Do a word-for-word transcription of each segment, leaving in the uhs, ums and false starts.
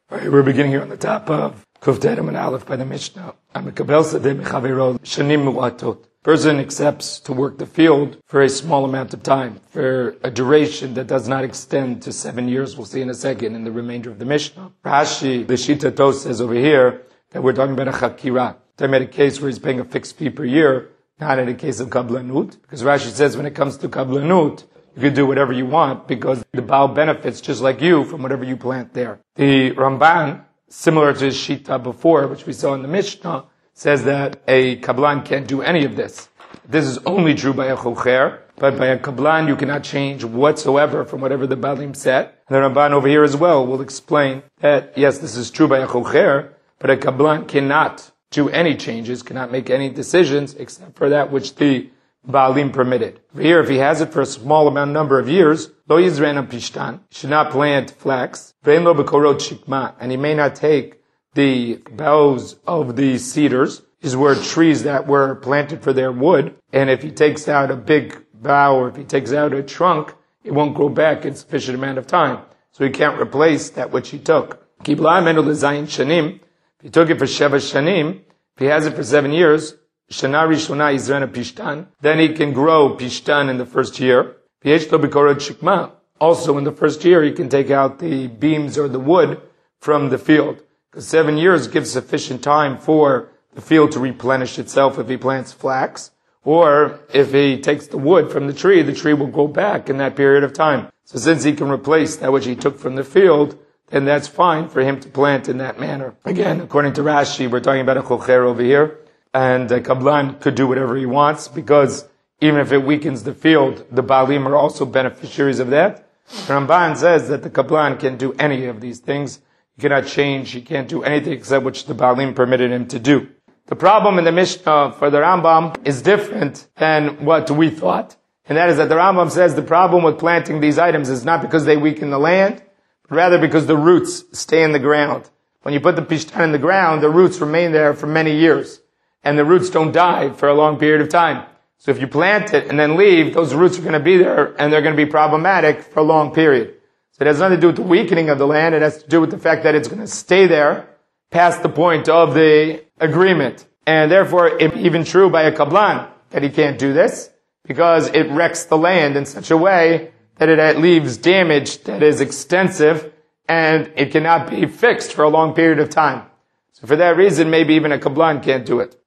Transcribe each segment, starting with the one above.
All right, we're beginning here on the top of Kuf Dedem and Aleph by the Mishnah. Person accepts to work the field for a small amount of time, for a duration that does not extend to seven years. We'll see in a second in the remainder of the Mishnah. Rashi, the Shita Tos, says over here that we're talking about a chakira. Talking about a case where he's paying a fixed fee per year, not in a case of kablanut. Because Rashi says when it comes to kablanut, you can do whatever you want because the Baal benefits just like you from whatever you plant there. The Ramban, similar to his Shita before, which we saw in the Mishnah, says that a kablan can't do any of this. This is only true by a chocher, but by a kablan you cannot change whatsoever from whatever the Baalim said. And the Ramban over here as well will explain that, yes, this is true by a chocher, but a kablan cannot do any changes, cannot make any decisions except for that which the Baalim permitted. Over here, if he has it for a small amount number of years, lo yizrena pishtan, he should not plant flax, ve'en lo bekorot shikma, and he may not take the boughs of the cedars. These were trees that were planted for their wood, and if he takes out a big bough or if he takes out a trunk, it won't grow back in sufficient amount of time. So he can't replace that which he took. If he took it for sheva shanim, if he has it for seven years, shana rishona yizrena pishtan, then he can grow pishtan in the first year. Also in the first year, he can take out the beams or the wood from the field. Because seven years gives sufficient time for the field to replenish itself if he plants flax. Or if he takes the wood from the tree, the tree will grow back in that period of time. So since he can replace that which he took from the field, then that's fine for him to plant in that manner. Again, according to Rashi, we're talking about a chocher over here. And a kablan could do whatever he wants because even if it weakens the field, the Baalim are also beneficiaries of that. The Ramban says that the kablan can do any of these things. He cannot change, he can't do anything except which the Baalim permitted him to do. The problem in the Mishnah for the Rambam is different than what we thought. And that is that the Rambam says the problem with planting these items is not because they weaken the land, but rather because the roots stay in the ground. When you put the pishtan in the ground, the roots remain there for many years. And the roots don't die for a long period of time. So if you plant it and then leave, those roots are going to be there and they're going to be problematic for a long period. So it has nothing to do with the weakening of the land. It has to do with the fact that it's going to stay there past the point of the agreement. And therefore, it's even true by a kablan that he can't do this because it wrecks the land in such a way that it leaves damage that is extensive and it cannot be fixed for a long period of time. So for that reason, maybe even a kablan can't do it.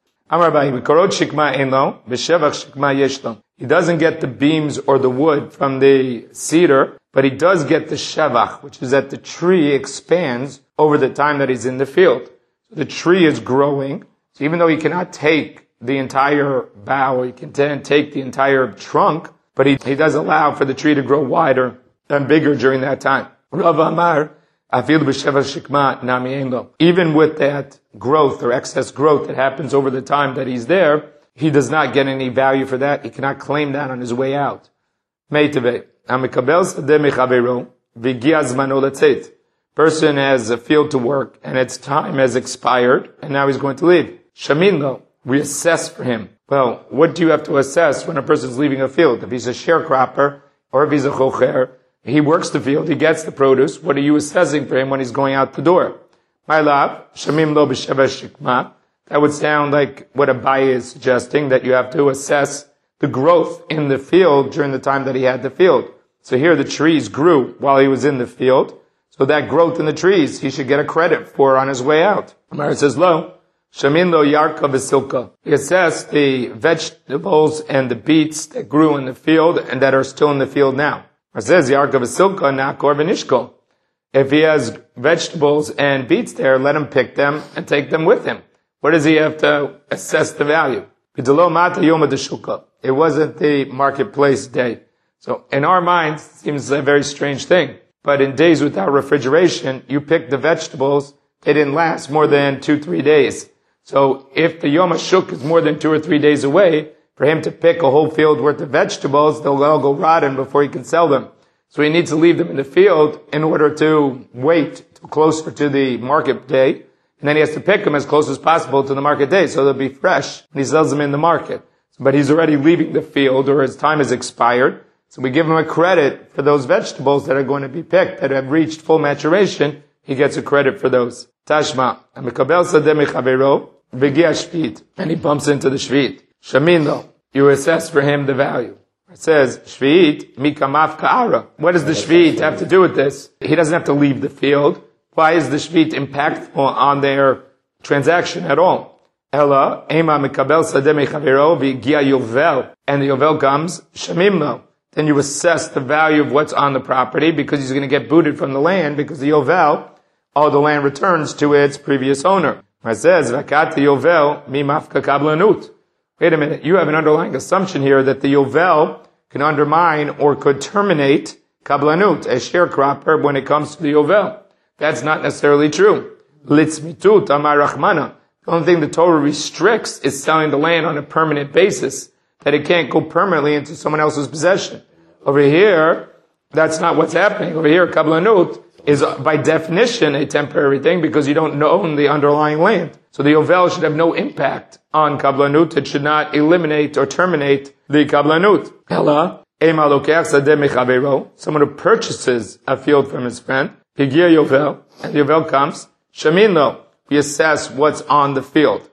He doesn't get the beams or the wood from the cedar, but he does get the shevach, which is that the tree expands over the time that he's in the field. So the tree is growing. So even though he cannot take the entire bough, he can take the entire trunk, but he, he does allow for the tree to grow wider and bigger during that time. Rav Amar, even with that growth or excess growth that happens over the time that he's there, he does not get any value for that. He cannot claim that on his way out. Person has a field to work and its time has expired and now he's going to leave. Shaminlo, we assess for him. Well, what do you have to assess when a person is leaving a field? If he's a sharecropper or if he's a chocher, he works the field, he gets the produce. What are you assessing for him when he's going out the door? My love, shamim lo b'sheva shikma. That would sound like what Abaye is suggesting, that you have to assess the growth in the field during the time that he had the field. So here the trees grew while he was in the field. So that growth in the trees, he should get a credit for on his way out. Amar says, lo, shamin lo yarka v'silka. He assessed the vegetables and the beets that grew in the field and that are still in the field now. It says, Yarka v'silka nakor v'nishko. If he has vegetables and beets there, let him pick them and take them with him. What does he have to assess the value? It wasn't the marketplace day. So in our minds, it seems a very strange thing. But in days without refrigeration, you pick the vegetables, they didn't last more than two, three days. So if the Yom HaShuk is more than two or three days away, for him to pick a whole field worth of vegetables, they'll all go rotten before he can sell them. So he needs to leave them in the field in order to wait closer to the market day. And then he has to pick them as close as possible to the market day so they'll be fresh when he sells them in the market. But he's already leaving the field or his time has expired. So we give him a credit for those vegetables that are going to be picked, that have reached full maturation he gets a credit for those. Tashma, Mikabel Sadeh Mechavero, Begia Shvit, and he bumps into the Shvit. Shamin though, you assess for him the value. It says, Shvit, Mikamaf Ka'ara. What does the Shvit have to do with this? He doesn't have to leave the field. Why is the Shvit impactful on their transaction at all? Ella, Ema Mikabel Sadeh Mechavero, Begia Yovel, and the Yovel comes, Shamim though. Then you assess the value of what's on the property because he's going to get booted from the land because the Yovel, all the land returns to its previous owner. It says, Vakat Yovel mi mafka kablanut. Wait a minute, you have an underlying assumption here that the Yovel can undermine or could terminate kablanut, a sharecropper, when it comes to the Yovel. That's not necessarily true. Litzmitut amar Rachmana. The only thing the Torah restricts is selling the land on a permanent basis, that it can't go permanently into someone else's possession. Over here, that's not what's happening. Over here, kablanut is by definition a temporary thing because you don't own the underlying land. So the Yovel should have no impact on kablanut. It should not eliminate or terminate the kablanut. Ella, ema lokeach sadeh mechavero, someone who purchases a field from his friend, pigia Yovel, and the Yovel comes, shamin lo, we assess what's on the field.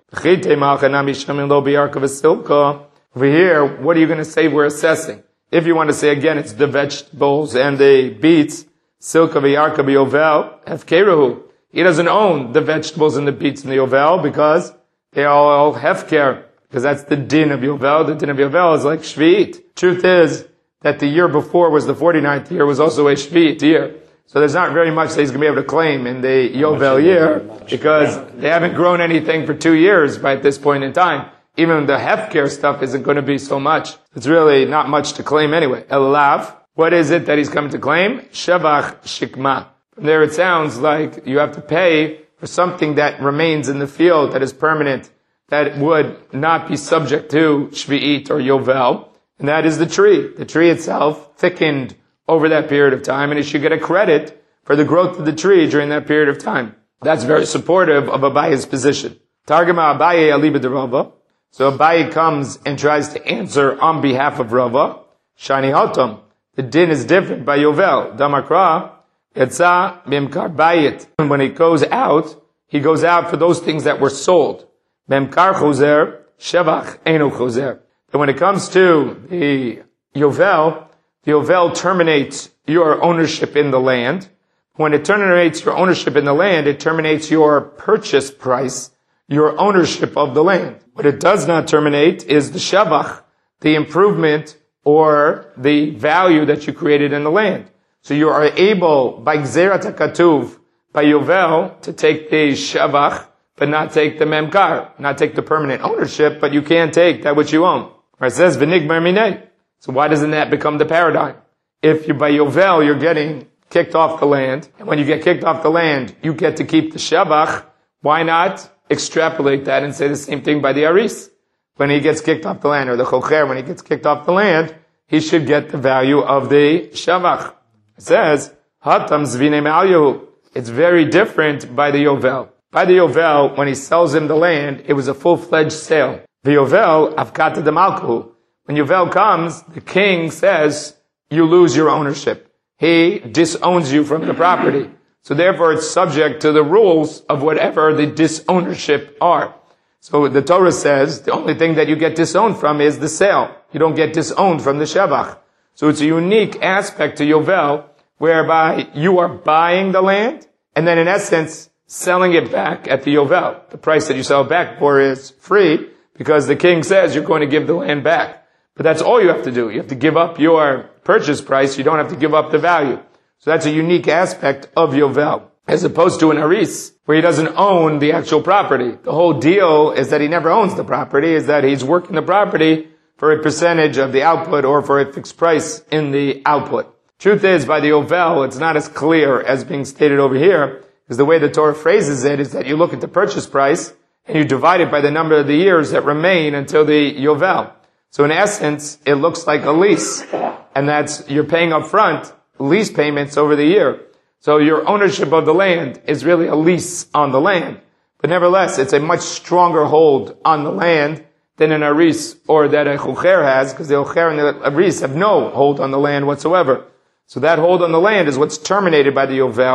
Over here, what are you going to say we're assessing? If you want to say again, it's the vegetables and the beets, Silka v'yarka b'yovel, hefkeruhu. He doesn't own the vegetables and the beets in the Yovel because they are all hefker, because that's the din of Yovel. The din of Yovel is like Shvit. Truth is that the year before was the forty-ninth year, was also a Shvit year. So there's not very much that he's going to be able to claim in the Yovel year because they haven't grown anything for two years by this point in time. Even the hefker stuff isn't going to be so much. It's really not much to claim anyway. Elav. What is it that he's coming to claim? Shavach shikma. From there it sounds like you have to pay for something that remains in the field, that is permanent, that would not be subject to Shvi'it or Yovel. And that is the tree. The tree itself thickened over that period of time, and he should get a credit for the growth of the tree during that period of time. That's very supportive of Abaye's position. Targama Abaye aliba de Rava. So Abaye comes and tries to answer on behalf of Rava. Shani Hotam. The din is different by Yovel. Damakra, Yatsa Bimkar Bayit. And when he goes out, he goes out for those things that were sold. Bimkar Choser, Shevach Enu Choser. And when it comes to the Yovel, the Yovel terminates your ownership in the land. When it terminates your ownership in the land, it terminates your purchase price, your ownership of the land. What it does not terminate is the Shevach, the improvement or the value that you created in the land. So you are able, by Gzerat HaKatuv, by Yovel, to take the Shavach, but not take the Memkar, not take the permanent ownership, but you can take that which you own. Where it says, V'nigmar minei. So why doesn't that become the paradigm? If you, by Yovel, you're getting kicked off the land, and when you get kicked off the land, you get to keep the Shavach, why not extrapolate that and say the same thing by the Aris? When he gets kicked off the land, or the Chocher, when he gets kicked off the land, he should get the value of the Shavach. It says, Hatam zvine me'al. It's very different by the Yovel. By the Yovel, when he sells him the land, it was a full-fledged sale. The Yovel, avkata de malkuhu. When Yovel comes, the king says, you lose your ownership. He disowns you from the property. So therefore it's subject to the rules of whatever the disownership are. So the Torah says the only thing that you get disowned from is the sale. You don't get disowned from the Shevach. So it's a unique aspect to Yovel whereby you are buying the land and then in essence selling it back at the Yovel. The price that you sell it back for is free because the king says you're going to give the land back. But that's all you have to do. You have to give up your purchase price. You don't have to give up the value. So that's a unique aspect of Yovel, as opposed to an Aris, where he doesn't own the actual property. The whole deal is that he never owns the property, is that he's working the property for a percentage of the output or for a fixed price in the output. Truth is, by the Yovel, it's not as clear as being stated over here, because the way the Torah phrases it is that you look at the purchase price and you divide it by the number of the years that remain until the Yovel. So in essence, it looks like a lease, and that's, you're paying up front lease payments over the year. So your ownership of the land is really a lease on the land. But nevertheless, it's a much stronger hold on the land than an Aris or that a Chocher has, because the Chocher and the Aris have no hold on the land whatsoever. So that hold on the land is what's terminated by the Yovel,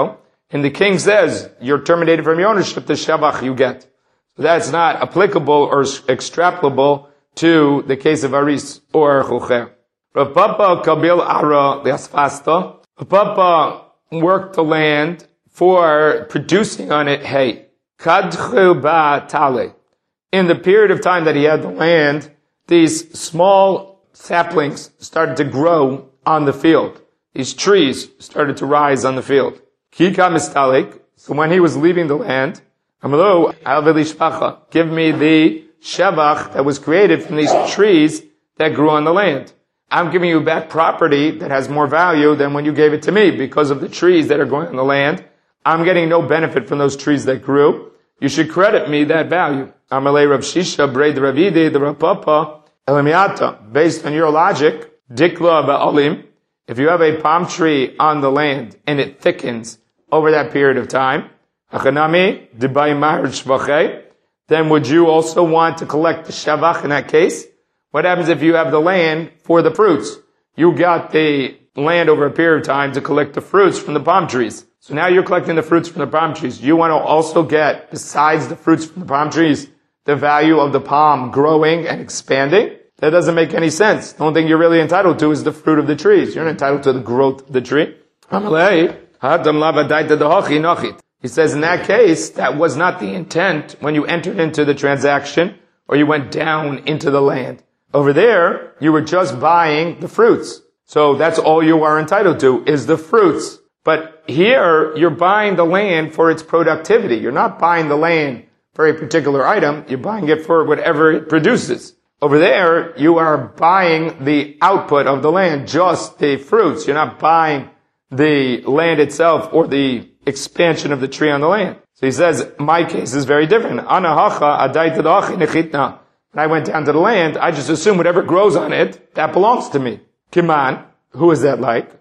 and the king says, you're terminated from your ownership, the shevach you get. So that's not applicable or extrapolable to the case of Aris or Chucher. Rav Papa kabil ara le'asfasta. Rav Papa worked the land for producing on it hay. Kadchu ba tale. In the period of time that he had the land, these small saplings started to grow on the field. These trees started to rise on the field. Kika mistalik. So when he was leaving the land, Amalo al give me the shevach that was created from these trees that grew on the land. I'm giving you back property that has more value than when you gave it to me because of the trees that are growing on the land. I'm getting no benefit from those trees that grew. You should credit me that value. Amalei Rav Shisha, Braid Ravidi, the Rav Papa, Elamiata. Based on your logic, Dikla ba'alim, if you have a palm tree on the land and it thickens over that period of time, Achanami, Dibai Mahar Shvachei, then would you also want to collect the shevach in that case? What happens if you have the land for the fruits? You got the land over a period of time to collect the fruits from the palm trees. So now you're collecting the fruits from the palm trees. You want to also get, besides the fruits from the palm trees, the value of the palm growing and expanding? That doesn't make any sense. The only thing you're really entitled to is the fruit of the trees. You're not entitled to the growth of the tree. He says in that case, that was not the intent when you entered into the transaction or you went down into the land. Over there, you were just buying the fruits. So that's all you are entitled to is the fruits. But here, you're buying the land for its productivity. You're not buying the land for a particular item. You're buying it for whatever it produces. Over there, you are buying the output of the land, just the fruits. You're not buying the land itself or the expansion of the tree on the land. So he says, my case is very different. When I went down to the land, I just assume whatever grows on it, that belongs to me. Kiman, who is that like?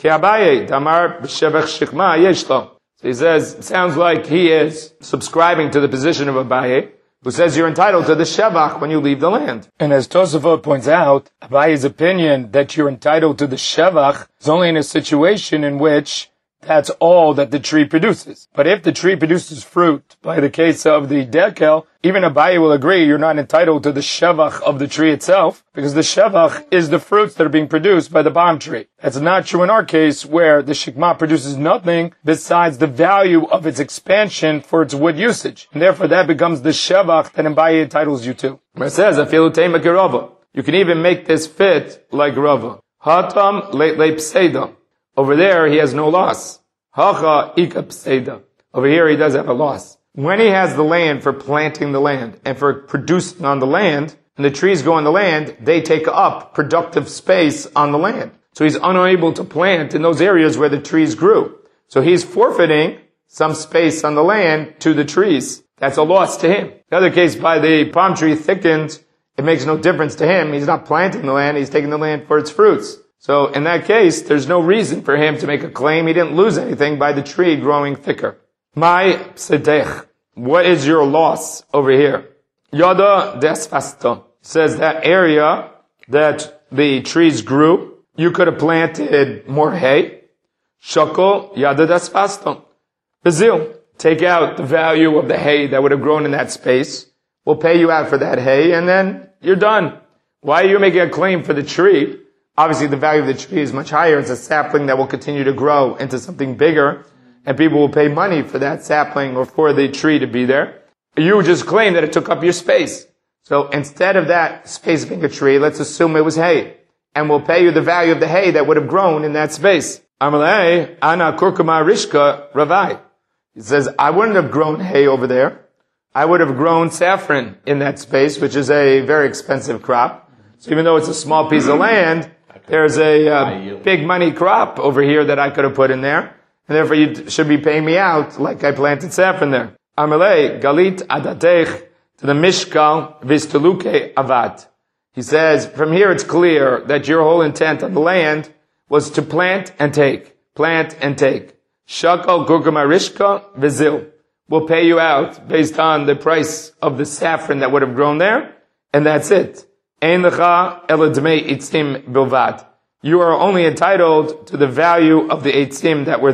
So he says, it sounds like he is subscribing to the position of Abaye, who says you're entitled to the shevach when you leave the land. And as Tosafot points out, Abaye's opinion that you're entitled to the shevach is only in a situation in which that's all that the tree produces. But if the tree produces fruit, by the case of the dekel, even Abaye will agree you're not entitled to the shevach of the tree itself, because the shevach is the fruits that are being produced by the palm tree. That's not true in our case, where the shikma produces nothing besides the value of its expansion for its wood usage. And therefore that becomes the shevach that Abaye entitles you to. It says, you can even make this fit like Rava. Hatam le pseida. Over there, he has no loss. Hacha ika pseida. Over here, he does have a loss. When he has the land for planting the land and for producing on the land, and the trees go on the land, they take up productive space on the land. So he's unable to plant in those areas where the trees grew. So he's forfeiting some space on the land to the trees. That's a loss to him. The other case, by the palm tree thickened, it makes no difference to him. He's not planting the land, he's taking the land for its fruits. So in that case, there's no reason for him to make a claim. He didn't lose anything by the tree growing thicker. My psedech. What is your loss over here? Yada desfasta. Says that area that the trees grew, you could have planted more hay. Shakol yada desfasta. Bazil. Take out the value of the hay that would have grown in that space. We'll pay you out for that hay and then you're done. Why are you making a claim for the tree? Obviously, the value of the tree is much higher. It's a sapling that will continue to grow into something bigger, and people will pay money for that sapling or for the tree to be there. You just claim that it took up your space. So instead of that space being a tree, let's assume it was hay, and we'll pay you the value of the hay that would have grown in that space. Amalei, ana kurkuma rishka ravai. He says, I wouldn't have grown hay over there. I would have grown saffron in that space, which is a very expensive crop. So even though it's a small piece of land, there's a uh, big money crop over here that I could have put in there. And therefore you should be paying me out like I planted saffron there. Amalei, galit adatech, to the mishkal visteluke avat. He says, from here it's clear that your whole intent on the land was to plant and take. Plant and take. Shakal gurgama rishka vizil. We'll pay you out based on the price of the saffron that would have grown there. And that's it. You are only entitled to the value of the eitzim that were there.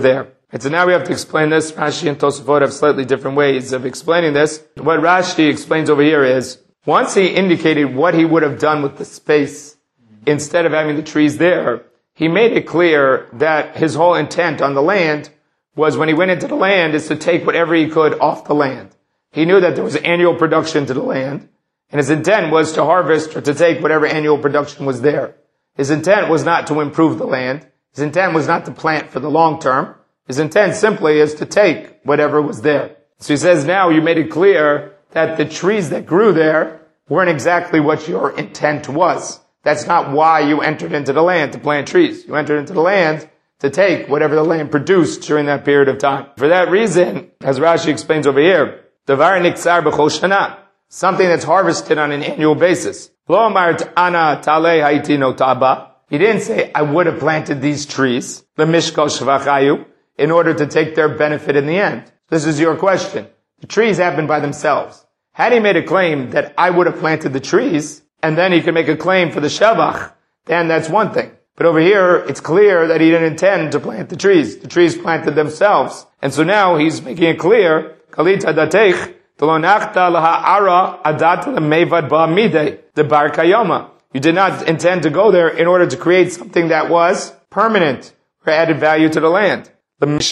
And so now we have to explain this. Rashi and Tosafot have slightly different ways of explaining this. What Rashi explains over here is, once he indicated what he would have done with the space, instead of having the trees there, he made it clear that his whole intent on the land was, when he went into the land, is to take whatever he could off the land. He knew that there was annual production to the land, and his intent was to harvest or to take whatever annual production was there. His intent was not to improve the land. His intent was not to plant for the long term. His intent simply is to take whatever was there. So he says, now you made it clear that the trees that grew there weren't exactly what your intent was. That's not why you entered into the land, to plant trees. You entered into the land to take whatever the land produced during that period of time. For that reason, as Rashi explains over here, Davar niksar b'chol shana, something that's harvested on an annual basis. Lo amart ana talei haiti no taba. He didn't say, I would have planted these trees, the mishkal shvachayu, in order to take their benefit in the end. This is your question. The trees happen by themselves. Had he made a claim that I would have planted the trees, and then he could make a claim for the shevach, then that's one thing. But over here, it's clear that he didn't intend to plant the trees. The trees planted themselves. And so now he's making it clear, Kalita dateich, telonachta laha'ara adat lemevad ba'amidei, the bar kayoma. You did not intend to go there in order to create something that was permanent, or added value to the land. And then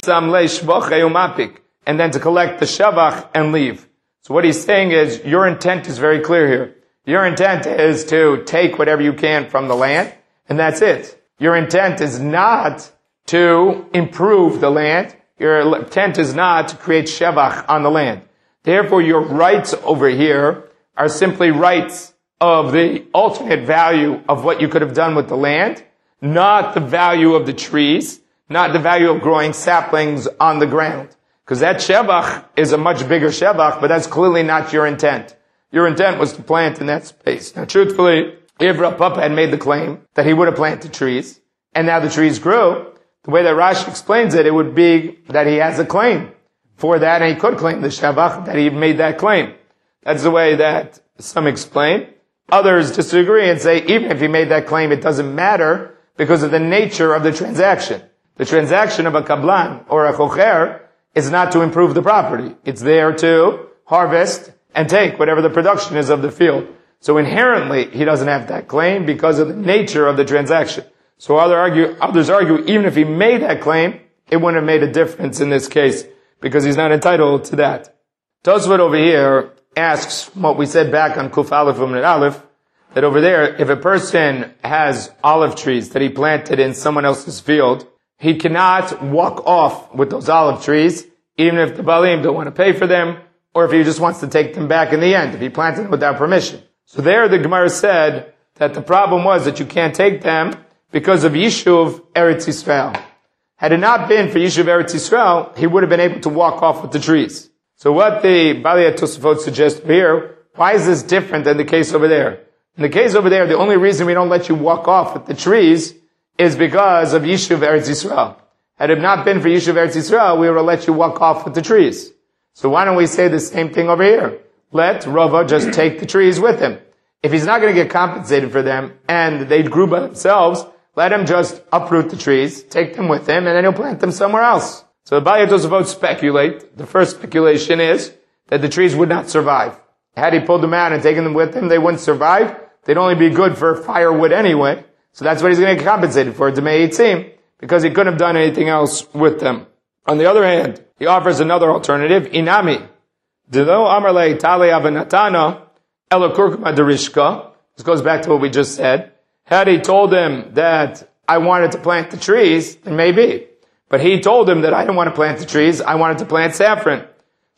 to collect the shavach and leave. So what he's saying is, your intent is very clear here. Your intent is to take whatever you can from the land, and that's it. Your intent is not to improve the land. Your intent is not to create shavach on the land. Therefore, your rights over here are simply rights of the ultimate value of what you could have done with the land, not the value of the trees, not the value of growing saplings on the ground. Because that shevach is a much bigger shevach, but that's clearly not your intent. Your intent was to plant in that space. Now, truthfully, if Rav Papa had made the claim that he would have planted trees, and now the trees grew, the way that Rashi explains it, it would be that he has a claim for that, and he could claim the shevach, that he made that claim. That's the way that some explain. Others disagree and say, even if he made that claim, it doesn't matter because of the nature of the transaction. The transaction of a kablan or a chocher is not to improve the property. It's there to harvest and take whatever the production is of the field. So inherently, he doesn't have that claim because of the nature of the transaction. So other argue, others argue, even if he made that claim, it wouldn't have made a difference in this case because he's not entitled to that. Tosfot over here asks what we said back on Kuf Aleph Umnat Aleph, that over there, if a person has olive trees that he planted in someone else's field, he cannot walk off with those olive trees, even if the Balim don't want to pay for them, or if he just wants to take them back in the end, if he planted them without permission. So there the Gemara said that the problem was that you can't take them because of Yishuv Eretz Yisrael. Had it not been for Yishuv Eretz Yisrael, he would have been able to walk off with the trees. So what the Balei Tosafot suggests here, why is this different than the case over there? In the case over there, the only reason we don't let you walk off with the trees is because of Yishuv Eretz Yisrael. Had it not been for Yishuv Eretz Yisrael, we would have let you walk off with the trees. So why don't we say the same thing over here? Let Rava just take the trees with him. If he's not going to get compensated for them, and they grew by themselves, let him just uproot the trees, take them with him, and then he'll plant them somewhere else. So the Balei Tosafot speculate. The first speculation is that the trees would not survive. Had he pulled them out and taken them with him, they wouldn't survive. They'd only be good for firewood anyway. So that's what he's going to get compensated for, Demei Eitzim, because he couldn't have done anything else with them. On the other hand, he offers another alternative, Inami. Dilo Amarle Tale Avanatana Ela Kurkuma Derishka. This goes back to what we just said. Had he told him that I wanted to plant the trees, then maybe. But he told him that I didn't want to plant the trees, I wanted to plant saffron.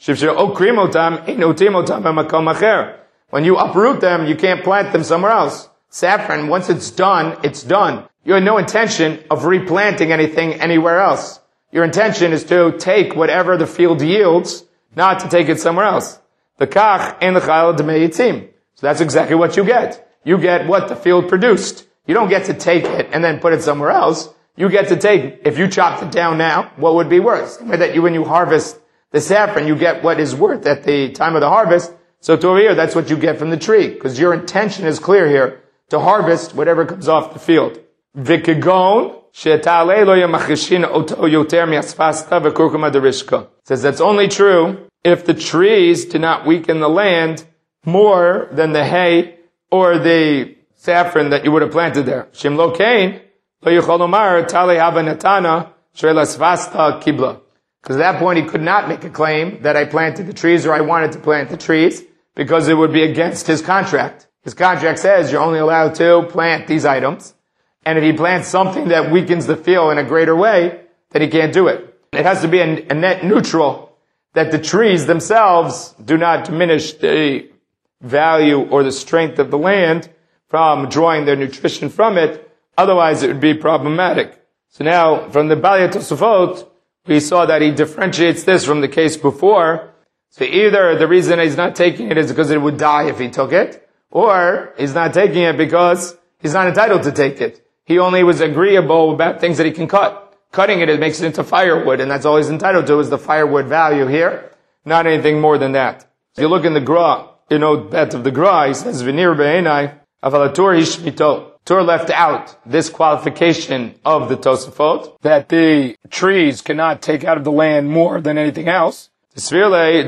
When you uproot them, you can't plant them somewhere else. Saffron, once it's done, it's done. You have no intention of replanting anything anywhere else. Your intention is to take whatever the field yields, not to take it somewhere else. The kach and the chayil demei yitzim. So that's exactly what you get. You get what the field produced. You don't get to take it and then put it somewhere else. You get to take, if you chopped it down now, what would be worth? Same way that you, when you harvest the saffron, you get what is worth at the time of the harvest. So to over here, that's what you get from the tree, because your intention is clear here, to harvest whatever comes off the field. V'kegon she'ta'alei lo yamachishin oto yoter mi'asfasta v'kurkuma derishka. Says that's only true if the trees do not weaken the land more than the hay or the saffron that you would have planted there. Shim lo kain lo yuchol lomar ta'alei hava natana she'lasvasta kibla. Because at that point he could not make a claim that I planted the trees or I wanted to plant the trees because it would be against his contract. His contract says you're only allowed to plant these items. And if he plants something that weakens the field in a greater way, then he can't do it. It has to be a, a net neutral, that the trees themselves do not diminish the value or the strength of the land from drawing their nutrition from it. Otherwise, it would be problematic. So now, from the Balya Tosafot, we saw that he differentiates this from the case before. So either the reason he's not taking it is because it would die if he took it, or he's not taking it because he's not entitled to take it. He only was agreeable about things that he can cut. Cutting it, it makes it into firewood, and that's all he's entitled to is the firewood value here, not anything more than that. If you look in the Gra, you know, bet of the Gra, he says, V'nir be'enai, avalatur hishmito. Tur left out this qualification of the Tosafot, that the trees cannot take out of the land more than anything else. He thinks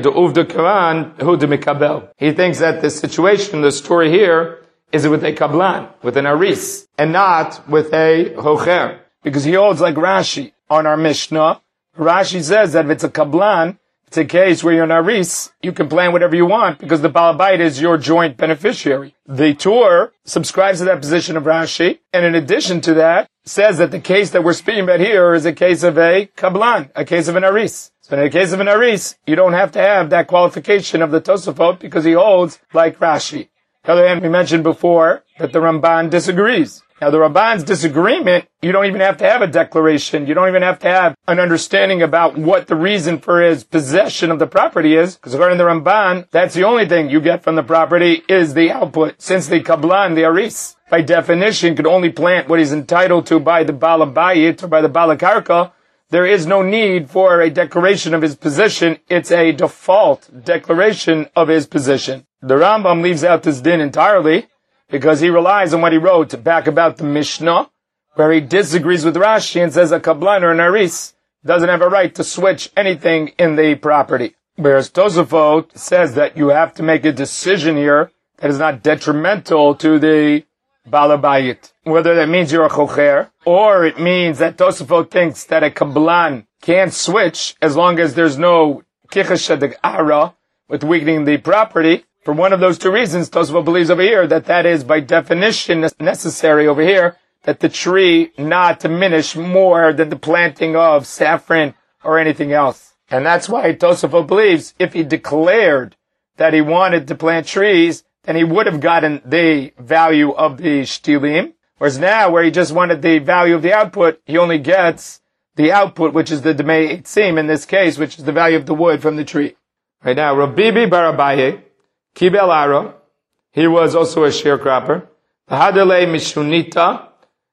that the situation, the story here, is with a kablan, with an aris, and not with a hocher. Because he holds like Rashi on our Mishnah. Rashi says that if it's a kablan, it's a case where you're an aris, you can plan whatever you want because the Baal Bayit is your joint beneficiary. The Tur subscribes to that position of Rashi, and in addition to that, says that the case that we're speaking about here is a case of a kablan, a case of an aris. So in the case of an aris, you don't have to have that qualification of the Tosafot because he holds like Rashi. On the other hand, we mentioned before that the Ramban disagrees. Now, the Ramban's disagreement, you don't even have to have a declaration. You don't even have to have an understanding about what the reason for his possession of the property is. Because according to the Ramban, that's the only thing you get from the property is the output. Since the Kablan, the Aris, by definition, could only plant what he's entitled to by the Baal Bayit or by the Baal Karka, there is no need for a declaration of his position. It's a default declaration of his position. The Rambam leaves out this din entirely because he relies on what he wrote back about the Mishnah, where he disagrees with Rashi and says a kablan or an aris doesn't have a right to switch anything in the property. Whereas Tosafot says that you have to make a decision here that is not detrimental to the Baal Bayit. Whether that means you're a chocher, or it means that Tosafot thinks that a kablan can't switch as long as there's no kichesh ara with weakening the property. For one of those two reasons, Tosafot believes over here that that is by definition necessary over here, that the tree not diminish more than the planting of saffron or anything else. And that's why Tosafot believes if he declared that he wanted to plant trees, then he would have gotten the value of the shtilim. Whereas now, where he just wanted the value of the output, he only gets the output, which is the demei etzim in this case, which is the value of the wood from the tree. Right now, Rabbi Bar Abaye, Kibel Ara, he was also a sharecropper. Hadele Mishunita,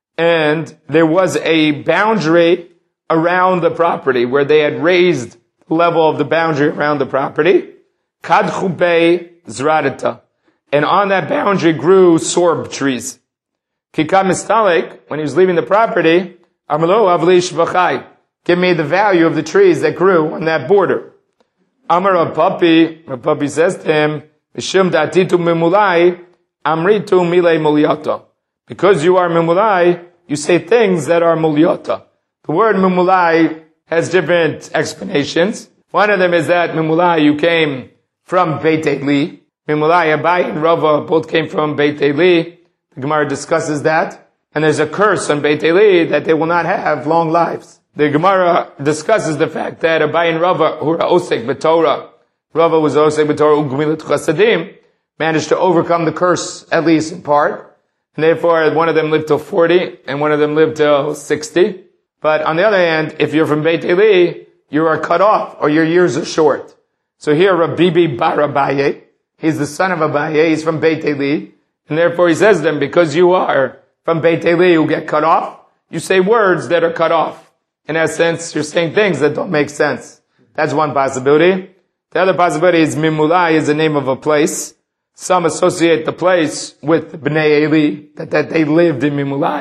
and there was a boundary around the property where they had raised the level of the boundary around the property. Kadchubei Zradita. And on that boundary grew sorb trees. Kikam Mistalek, when he was leaving the property, Amalo Avlish Vachai, give me the value of the trees that grew on that border. Amar Rapapi, Rapapi says to him, Mishum Datitu Mimulai, Amritu Mile Mulyata. Because you are Mimulai, you say things that are Mulyata. The word Mimulai has different explanations. One of them is that Mimulai, you came from Beit Eli. Mimulai, Abai, and Rava both came from Beit Eli. The Gemara discusses that. And there's a curse on Beit Eli that they will not have long lives. The Gemara discusses the fact that Abai and Rava, who are Osek B'Torah, Rava was Osek B'Torah U'Gemilut Chasadim, managed to overcome the curse, at least in part. And therefore, one of them lived till forty, and one of them lived till sixty. But on the other hand, if you're from Beit Eli, you are cut off, or your years are short. So here, Rabbi Bar Abaye, he's the son of Abaye, he's from Beit Eli, and therefore he says to them, because you are from Beit Eli who get cut off, you say words that are cut off. In essence, you're saying things that don't make sense. That's one possibility. The other possibility is Mimulai is the name of a place. Some associate the place with Bnei Eli, that, that they lived in Mimulai.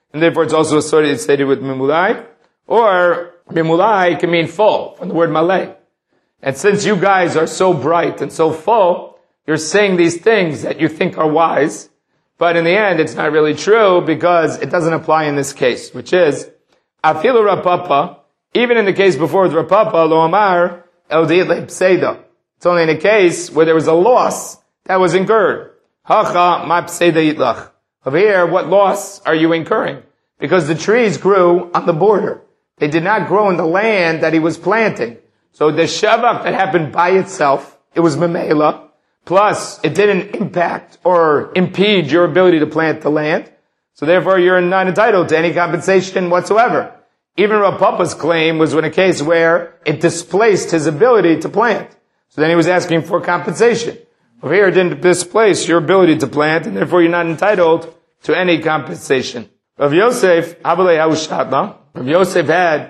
and therefore it's also associated with Mimulai. Or Mimulai can mean full, from the word malay. And since you guys are so bright and so full, you're saying these things that you think are wise, but in the end it's not really true because it doesn't apply in this case, which is, Afilu Rapapa, even in the case before with Rapapa, Lo Amar, El Di'le Pseida. It's only in a case where there was a loss that was incurred. Hacha ma pseida yitlach. Over here, what loss are you incurring? Because the trees grew on the border. They did not grow in the land that he was planting. So the shavach that happened by itself, it was memela, plus it didn't impact or impede your ability to plant the land. So therefore you're not entitled to any compensation whatsoever. Even Rav Papa's claim was in a case where it displaced his ability to plant. So then he was asking for compensation. Over here it didn't displace your ability to plant, and therefore you're not entitled to any compensation. Rav Yosef, Abalei Haushadna, Rav Yosef had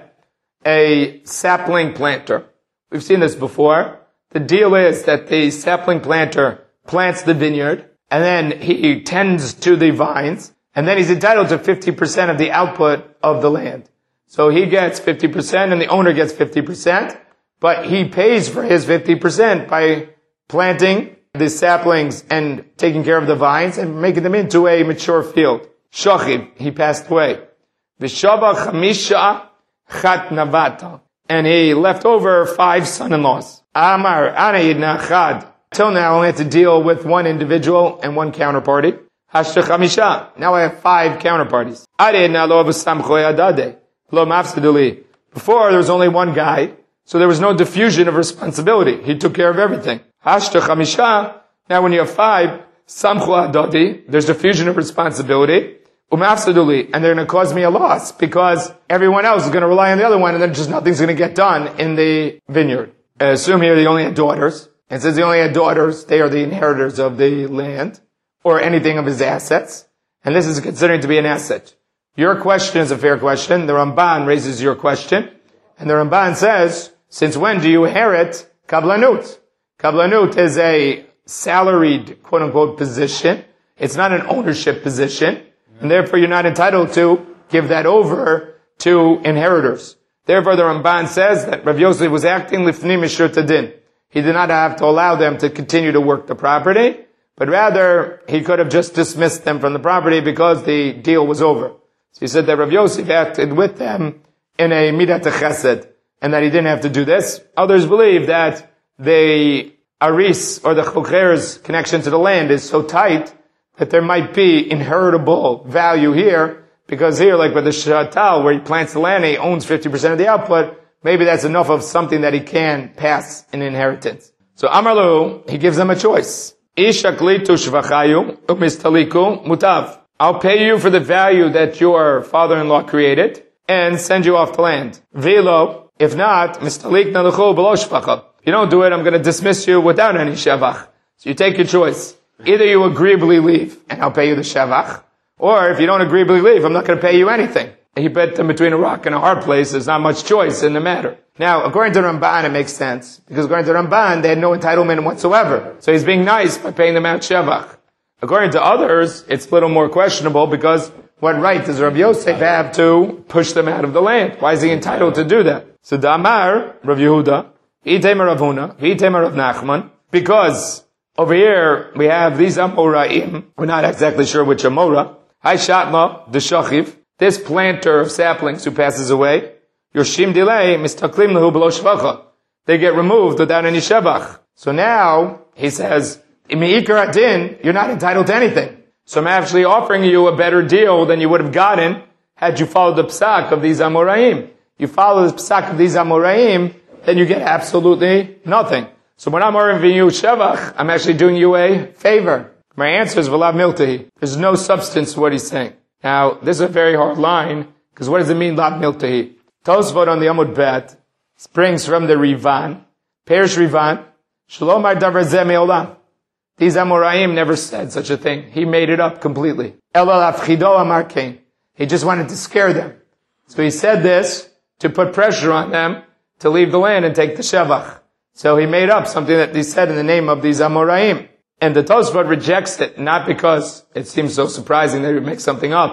a sapling planter. We've seen this before. The deal is that the sapling planter plants the vineyard, and then he tends to the vines, and then he's entitled to fifty percent of the output of the land. So he gets fifty percent and the owner gets fifty percent, but he pays for his fifty percent by planting the saplings and taking care of the vines and making them into a mature field. Shochiv, he passed away. V'shava chamisha chat navata. And he left over five son-in-laws. Amar, ana yidna chad. Till now, I only had to deal with one individual and one counterparty. Hashta chamisha. Now I have five counterparties. Adedna lo v'samchoy adade. Lo mafsiduli. Before, there was only one guy, so there was no diffusion of responsibility. He took care of everything. Hashta chamisha. Now when you have five, samchu adadi, there's diffusion of responsibility. Umafsiduli, and they're going to cause me a loss because everyone else is going to rely on the other one, and then just nothing's going to get done in the vineyard. I assume here they only had daughters, and since they only had daughters, they are the inheritors of the land or anything of his assets, and this is considered to be an asset. Your question is a fair question. The Ramban raises your question, and the Ramban says, since when do you inherit kablanut? Kablanut is a salaried, quote-unquote, position. It's not an ownership position. And therefore you're not entitled to give that over to inheritors. Therefore the Ramban says that Rav Yosef was acting lifnim mishur tadin. He did not have to allow them to continue to work the property, but rather he could have just dismissed them from the property because the deal was over. So he said that Rav Yosef acted with them in a midat chesed, and that he didn't have to do this. Others believe that the aris, or the choker's connection to the land is so tight that there might be inheritable value here, because here, like with the shatal, where he plants the land, he owns fifty percent of the output, maybe that's enough of something that he can pass in inheritance. So Amarlu, he gives them a choice. Ishaklitu shvachayu umistaliku mutav. I'll pay you for the value that your father-in-law created, and send you off the land. Velo, if not, mistalik naluchu below shvacha. If you don't do it, I'm going to dismiss you without any shavach. So you take your choice. Either you agreeably leave, and I'll pay you the shavach, or if you don't agreeably leave, I'm not going to pay you anything. He put them between a rock and a hard place. There's not much choice in the matter. Now, according to Ramban, it makes sense, because according to Ramban, they had no entitlement whatsoever. So he's being nice by paying them out shavach. According to others, it's a little more questionable, because what right does Rav Yosef have to push them out of the land? Why is he entitled to do that? So Damar, Rav Yehuda, V'itema Rav Huna, V'itema Rav Nachman, because over here, we have these Amoraim. We're not exactly sure which Amora. Hai Shatma, the Shachiv, this planter of saplings who passes away. Yoshim Dilei, Mistaklim Lehu Below Shvacha. They get removed without any Shavach. So now, he says, Imi'ikar Adin, you're not entitled to anything. So I'm actually offering you a better deal than you would have gotten had you followed the Psak of these Amoraim. You follow the Psak of these Amoraim, then you get absolutely nothing. So when I'm offering you Shavach, I'm actually doing you a favor. My answer is V'lav Miltahi. There's no substance to what he's saying. Now, this is a very hard line, because what does it mean, Lav Miltahi? Tosfot on the Amud Bet springs from the Rivan. Perish Rivan. Shalom ar davar zeh me'olam. These Amoraim never said such a thing. He made it up completely. Ela lafchido amar kein. He just wanted to scare them. So he said this to put pressure on them to leave the land and take the Shavach. So he made up something that he said in the name of these Amoraim. And the Tosfot rejects it, not because it seems so surprising that he would make something up.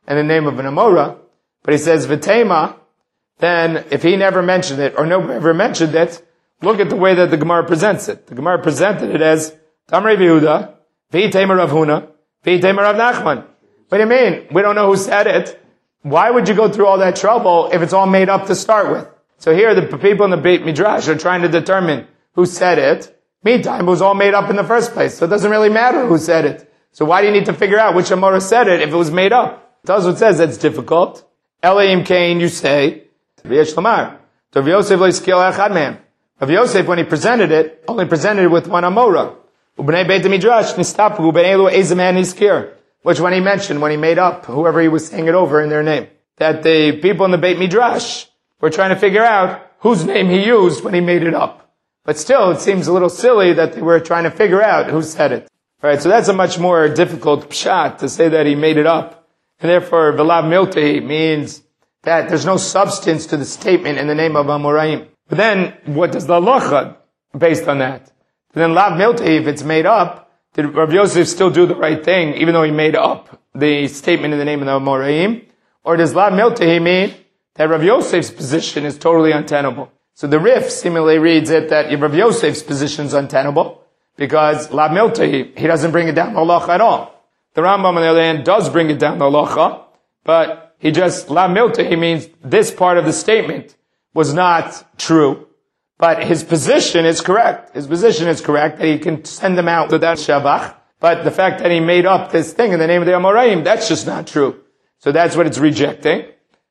and the name of an Amora, but he says V'tema, then if he never mentioned it, or never mentioned it, look at the way that the Gemara presents it. The Gemara presented it as Tamrei Yehuda, V'tema Rav Huna, V'tema Rav Nachman. What do you mean? We don't know who said it. Why would you go through all that trouble if it's all made up to start with? So here the people in the Beit Midrash are trying to determine who said it. Meantime, it was all made up in the first place, so it doesn't really matter who said it. So why do you need to figure out which Amora said it if it was made up? Tazot says that's difficult. Elayim Cain, you say, V'yesh Lamar. Rav Yosef lo iskil echad mehem. Rav Yosef, when he presented it, only presented it with one Amora. Ubnei Beit Midrash nistapu u'bnei elu ezeman iskir. Which when he mentioned, when he made up, whoever he was saying it over in their name. That the people in the Beit Midrash were trying to figure out whose name he used when he made it up. But still, it seems a little silly that they were trying to figure out who said it. Alright, so that's a much more difficult pshat to say that he made it up. And therefore, V'lav Miltehi means that there's no substance to the statement in the name of Amoraim. But then, what does the halacha based on that? And then Lav Miltehi, if it's made up, did Rav Yosef still do the right thing, even though he made up the statement in the name of the Amoraim? Or does Lav Miltehi mean that Rav Yosef's position is totally untenable? So the Rif seemingly reads it that Rav Yosef's position is untenable, because Lav Miltehi, he doesn't bring it down the halacha at all. The Rambam, on the other hand, does bring it down the halacha, but he just, Lav Miltehi means this part of the statement was not true. But his position is correct. His position is correct that he can send them out without shavach. But the fact that he made up this thing in the name of the Amoraim, that's just not true. So that's what it's rejecting.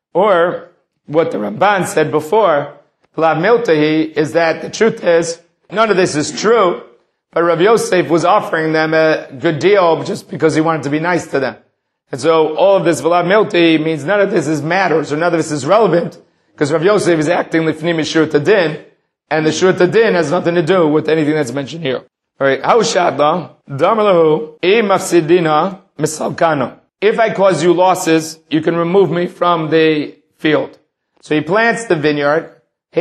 Or what the Ramban said before, Lav Miltehi, is that the truth is, none of this is true, but Rav Yosef was offering them a good deal just because he wanted to be nice to them. And so all of this Lav Miltehi means none of this is matters, or none of this is relevant, because Rav Yosef is acting lifnim Shur Tadin, and the Shur Tadin has nothing to do with anything that's mentioned here. Alright, how shadla, Darmalahu, e mafsidina, misalkano. If I cause you losses, you can remove me from the field. So he plants the vineyard,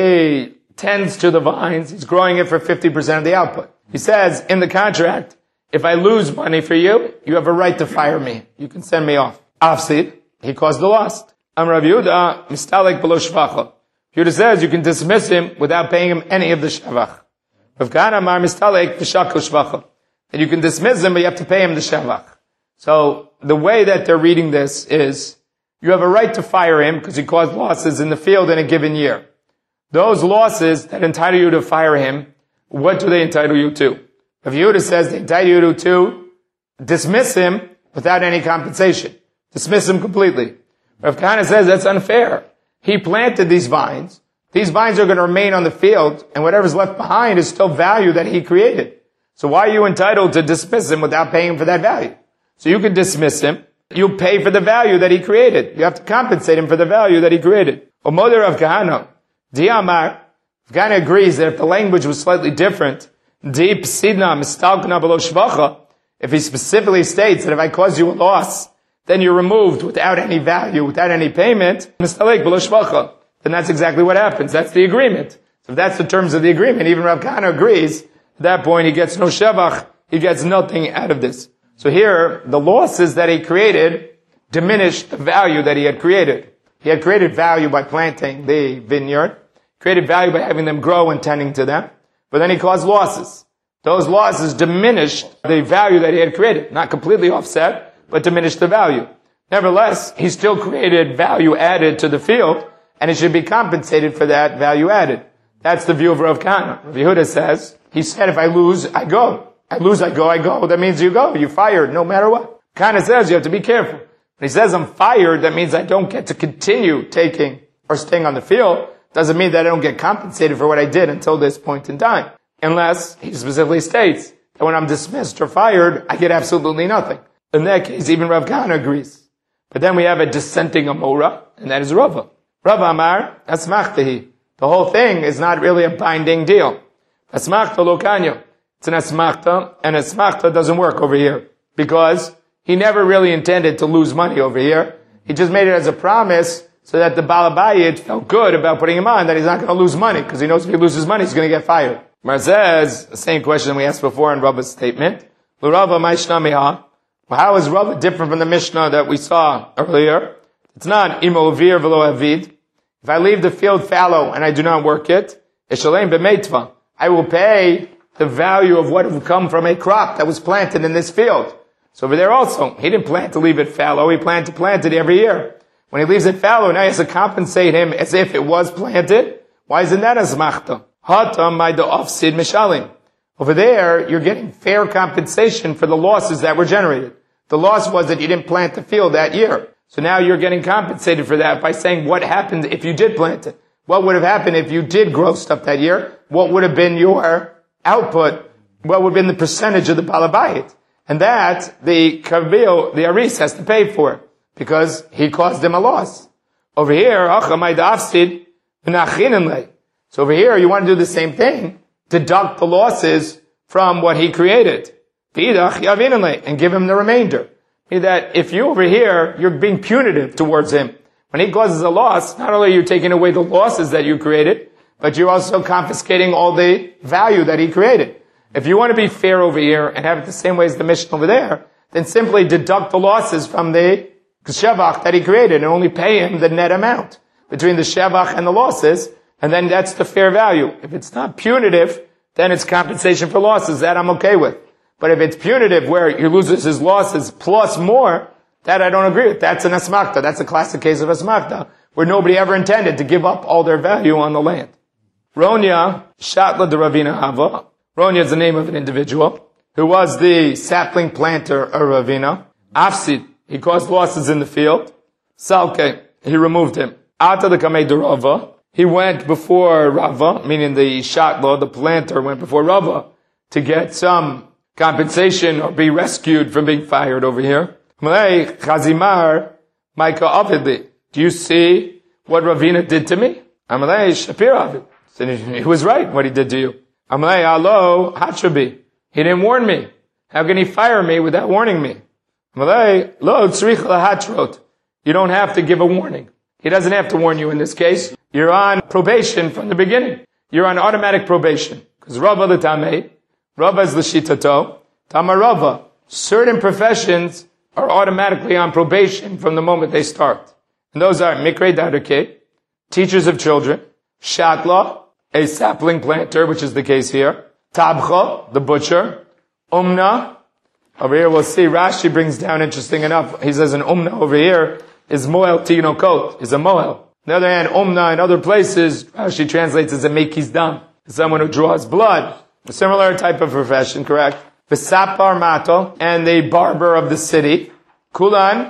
he tends to the vines, he's growing it for fifty percent of the output. He says, in the contract, if I lose money for you, you have a right to fire me. You can send me off. Afsid, he caused the loss. Am Rav Yehuda, mistalek below shvacha. Yehuda says you can dismiss him without paying him any of the shavach. Rav Kahana mar mistalek v'shakol shvacha. And you can dismiss him, but you have to pay him the shavach. So the way that they're reading this is, you have a right to fire him because he caused losses in the field in a given year. Those losses that entitle you to fire him, what do they entitle you to? Rav Yehuda says they entitle you to dismiss him without any compensation. Dismiss him completely. Rav Kahana says that's unfair. He planted these vines. These vines are going to remain on the field, and whatever's left behind is still value that he created. So why are you entitled to dismiss him without paying him for that value? So you can dismiss him. You pay for the value that he created. You have to compensate him for the value that he created. Omoder Rav Kahana, Diamar, Rav Kahana agrees that if the language was slightly different, Di Psidna Mistalkna Below Shvacha, if he specifically states that if I cause you a loss, then you're removed without any value, without any payment, then that's exactly what happens. That's the agreement. So if that's the terms of the agreement, even Rav Kahana agrees, at that point he gets no shevach, he gets nothing out of this. So here, the losses that he created diminished the value that he had created. He had created value by planting the vineyard, created value by having them grow and tending to them, but then he caused losses. Those losses diminished the value that he had created. Not completely offset, but diminished the value. Nevertheless, he still created value added to the field, and he should be compensated for that value added. That's the view of Rav Kahana. Rav Yehuda says, he said, if I lose, I go. I lose, I go, I go. That means you go. You're fired, no matter what. Kahana says you have to be careful. When he says I'm fired, that means I don't get to continue taking or staying on the field. Doesn't mean that I don't get compensated for what I did until this point in time. Unless he specifically states that when I'm dismissed or fired, I get absolutely nothing. In that case, even Rav Kahana agrees. But then we have a dissenting Amora, and that is Rava. Rava Amar, Asmachtahi. The whole thing is not really a binding deal. Asmachta lo kanyo. It's an asmachta, and asmachta doesn't work over here. Because he never really intended to lose money over here. He just made it as a promise so that the Balabayit felt good about putting him on, that he's not going to lose money, because he knows if he loses money, he's going to get fired. Mar says, the same question we asked before in Rava's statement. L'Rava Maishnamiha. Well, how is Rava different from the Mishnah that we saw earlier? It's not imo avir velo avid. If I leave the field fallow and I do not work it, eshalem b'meitva, I will pay the value of what would come from a crop that was planted in this field. So over there also, he didn't plan to leave it fallow, he planned to plant it every year. When he leaves it fallow, now he has to compensate him as if it was planted. Why isn't that as machta? Hatam by the ofsid mishalim. Over there, you're getting fair compensation for the losses that were generated. The loss was that you didn't plant the field that year. So now you're getting compensated for that by saying what happened if you did plant it. What would have happened if you did grow stuff that year? What would have been your output? What would have been the percentage of the balabayit? And that, the kabil, the aris has to pay for because he caused them a loss. Over here, so over here, you want to do the same thing. Deduct the losses from what he created. And give him the remainder. Meaning that if you over here, you're being punitive towards him. When he causes a loss, not only are you taking away the losses that you created, but you're also confiscating all the value that he created. If you want to be fair over here and have it the same way as the Mishnah over there, then simply deduct the losses from the shevach that he created and only pay him the net amount between the shevach and the losses, and then that's the fair value. If it's not punitive, then it's compensation for losses. That I'm okay with. But if it's punitive, where he loses his losses plus more, that I don't agree with. That's an asmakta. That's a classic case of asmakta, where nobody ever intended to give up all their value on the land. Ronya, Shatla de Ravina Hava. Ronya is the name of an individual who was the sapling planter of Ravina. Afsid, he caused losses in the field. Salke, he removed him. Ata the Kamei de Rava, he went before Rava, meaning the Shatla, the planter, went before Rava to get some compensation or be rescued from being fired over here. Amalei Chazimar Maika Avidli. Do you see what Ravina did to me? Amalei Shapir Avid. So he was right what he did to you. Amalei Alo Hachabi. He didn't warn me. How can he fire me without warning me? Amalei Lo Tzrich Lahatrot. You don't have to give a warning. He doesn't have to warn you in this case. You're on probation from the beginning. You're on automatic probation. Because Rava the Tamei, Rava is l'shitato, Tama Rava. Certain professions are automatically on probation from the moment they start. And those are Mikrei Dadake, teachers of children, Shatla, a sapling planter, which is the case here, Tabcha, the butcher, Umna. Over here we'll see Rashi brings down, interesting enough, he says an Umna over here is Moel Tinokot, is a Moel. On the other hand, Umna in other places, Rashi translates as a Mekis Dam, someone who draws blood. A similar type of profession, correct? V'sapar mato, and the barber of the city. Kulan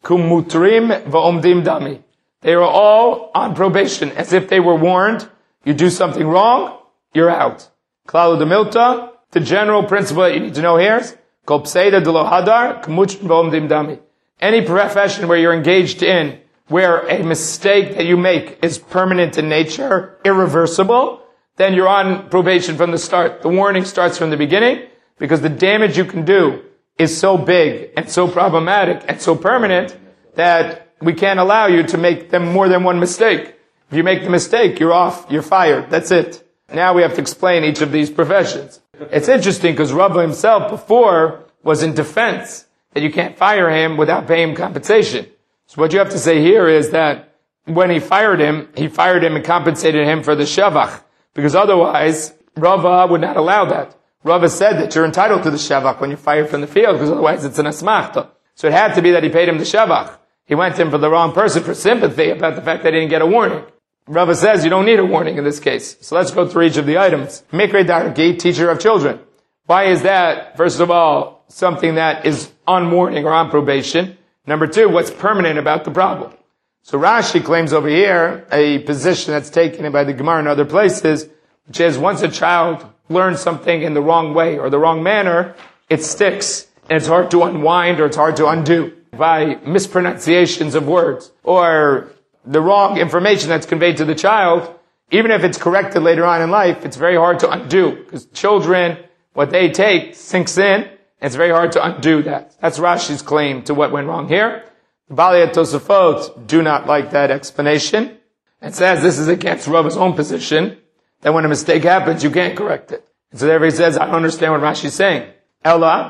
kumutrim v'omdim dami. They were all on probation, as if they were warned. You do something wrong, you're out. Klalu de milta, the general principle that you need to know here is kol pseida de lo hadar kumutrim v'omdim dami. Any profession where you're engaged in, where a mistake that you make is permanent in nature, irreversible, then you're on probation from the start. The warning starts from the beginning because the damage you can do is so big and so problematic and so permanent that we can't allow you to make them more than one mistake. If you make the mistake, you're off, you're fired. That's it. Now we have to explain each of these professions. It's interesting because Rava himself before was in defense that you can't fire him without paying him compensation. So what you have to say here is that when he fired him, he fired him and compensated him for the shevach. Because otherwise, Rava would not allow that. Rava said that you're entitled to the shevach when you're fired from the field, because otherwise it's an asmachta. So it had to be that he paid him the shevach. He went in for the wrong person for sympathy about the fact that he didn't get a warning. Rava says you don't need a warning in this case. So let's go through each of the items. Mikrei Dargi, teacher of children. Why is that, first of all, something that is on warning or on probation? Number two, what's permanent about the problem? So Rashi claims over here a position that's taken by the Gemara in other places, which is once a child learns something in the wrong way or the wrong manner, it sticks and it's hard to unwind or it's hard to undo by mispronunciations of words or the wrong information that's conveyed to the child. Even if it's corrected later on in life, it's very hard to undo because children, what they take sinks in and it's very hard to undo that. That's Rashi's claim to what went wrong here. The Balei Tosafot do not like that explanation and says this is against Rava's own position, that when a mistake happens, you can't correct it. And so therefore he says, I don't understand what Rashi's saying. Ella,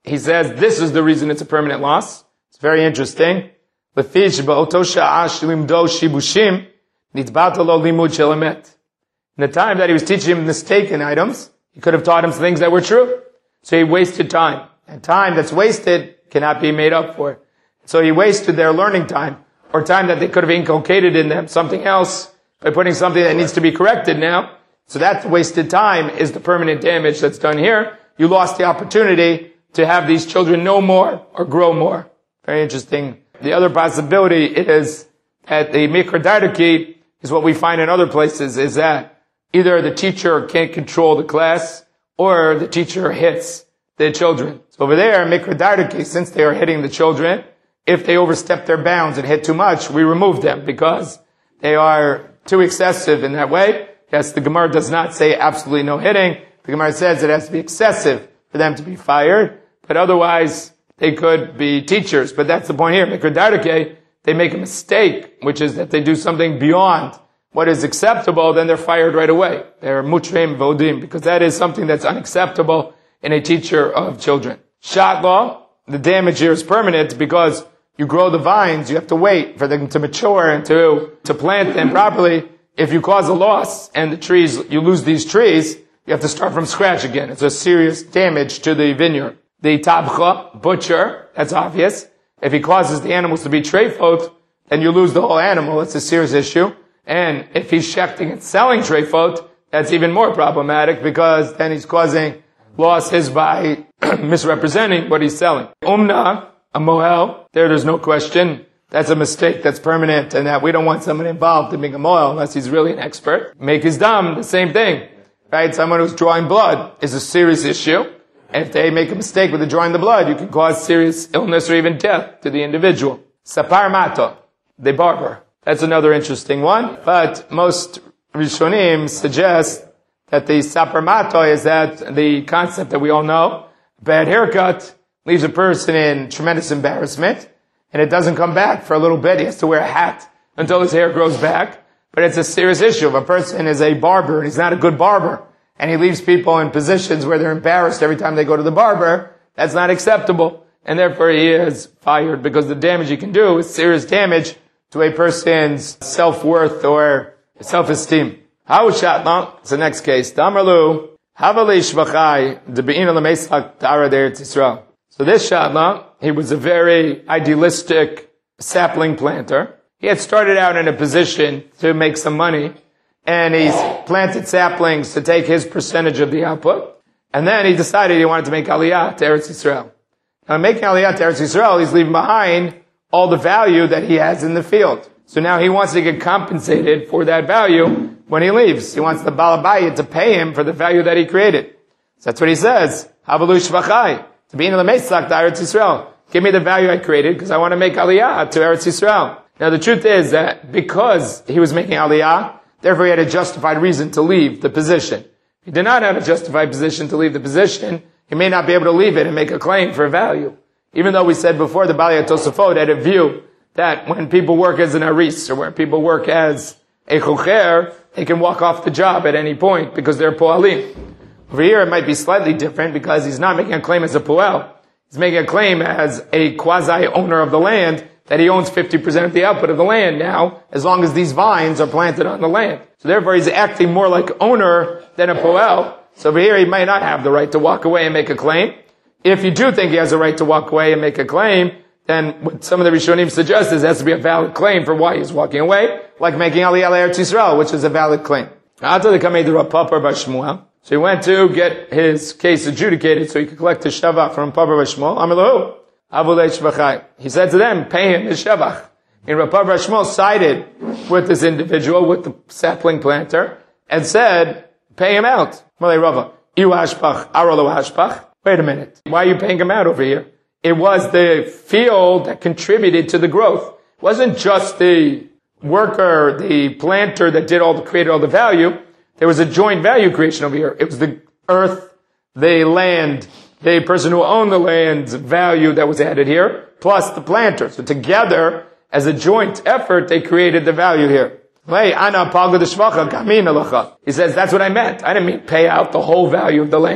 he says this is the reason it's a permanent loss. It's very interesting. In the time that he was teaching him mistaken items, he could have taught him things that were true. So he wasted time. And time that's wasted cannot be made up for. So he wasted their learning time, or time that they could have inculcated in them something else by putting something that needs to be corrected now. So that wasted time is the permanent damage that's done here. You lost the opportunity to have these children know more or grow more. Very interesting. The other possibility is that the mikra darki is what we find in other places, is that either the teacher can't control the class or the teacher hits the children. So over there, mikra darki, since they are hitting the children, if they overstep their bounds and hit too much, we remove them because they are too excessive in that way. Yes, the Gemara does not say absolutely no hitting. The Gemara says it has to be excessive for them to be fired, but otherwise they could be teachers. But that's the point here. Mikra darki, they make a mistake, which is that they do something beyond what is acceptable, then they're fired right away. They're mutrim vodim, because that is something that's unacceptable in a teacher of children. Shat law, the damage here is permanent because you grow the vines, you have to wait for them to mature and to, to plant them properly. If you cause a loss and the trees, you lose these trees, you have to start from scratch again. It's a serious damage to the vineyard. The tabcha, butcher, that's obvious. If he causes the animals to be treifot, then you lose the whole animal. It's a serious issue. And if he's shechting and selling treifot, that's even more problematic because then he's causing losses by misrepresenting what he's selling. Umna, a mohel, there there's no question. That's a mistake that's permanent and that we don't want someone involved in being a mohel unless he's really an expert. Make his dam, the same thing. Right? Someone who's drawing blood is a serious issue. If they make a mistake with the drawing the blood, you can cause serious illness or even death to the individual. Sapar mato, the barber. That's another interesting one. But most Rishonim suggest that the sapar mato is that the concept that we all know. Bad haircut leaves a person in tremendous embarrassment, and it doesn't come back for a little bit. He has to wear a hat until his hair grows back. But it's a serious issue. If a person is a barber and he's not a good barber, and he leaves people in positions where they're embarrassed every time they go to the barber, that's not acceptable. And therefore he is fired because the damage he can do is serious damage to a person's self-worth or self-esteem. How shatna? It's the next case. Damarlu, havali shvachai, debeina lemesak ta'ara de'eretz Yisrael. So this shatna, he was a very idealistic sapling planter. He had started out in a position to make some money, and he's planted saplings to take his percentage of the output. And then he decided he wanted to make aliyah to Eretz Yisrael. Now, making aliyah to Eretz Yisrael, he's leaving behind all the value that he has in the field. So now he wants to get compensated for that value when he leaves. He wants the Baal Habayit to pay him for the value that he created. So that's what he says. Havalu shvachai, to be in the Metzak to Eretz Yisrael. Give me the value I created because I want to make aliyah to Eretz Yisrael. Now the truth is that because he was making aliyah, therefore he had a justified reason to leave the position. If he did not have a justified position to leave the position, he may not be able to leave it and make a claim for value. Even though we said before the Balei Tosafot had a view that when people work as an aris or when people work as a chocher, they can walk off the job at any point because they're po'alim. Over here it might be slightly different because he's not making a claim as a po'el. He's making a claim as a quasi-owner of the land that he owns fifty percent of the output of the land now, as long as these vines are planted on the land. So therefore he's acting more like owner than a po'el. So over here he might not have the right to walk away and make a claim. If you do think he has a right to walk away and make a claim, then what some of the Rishonim suggest is there has to be a valid claim for why he's walking away, like making Aliyah Eretz Yisrael, which is a valid claim. So he went to get his case adjudicated so he could collect his shavach from Papa Shmuel. He said to them, pay him his shavach. And Rav Papa Shmuel sided with this individual, with the sapling planter, and said, pay him out. Wait a minute. Why are you paying him out over here? It was the field that contributed to the growth. It wasn't just the worker, the planter that did all the, created all the value. There was a joint value creation over here. It was the earth, the land, the person who owned the land's value that was added here, plus the planter. So together, as a joint effort, they created the value here. He says, that's what I meant. I didn't mean pay out the whole value of the land.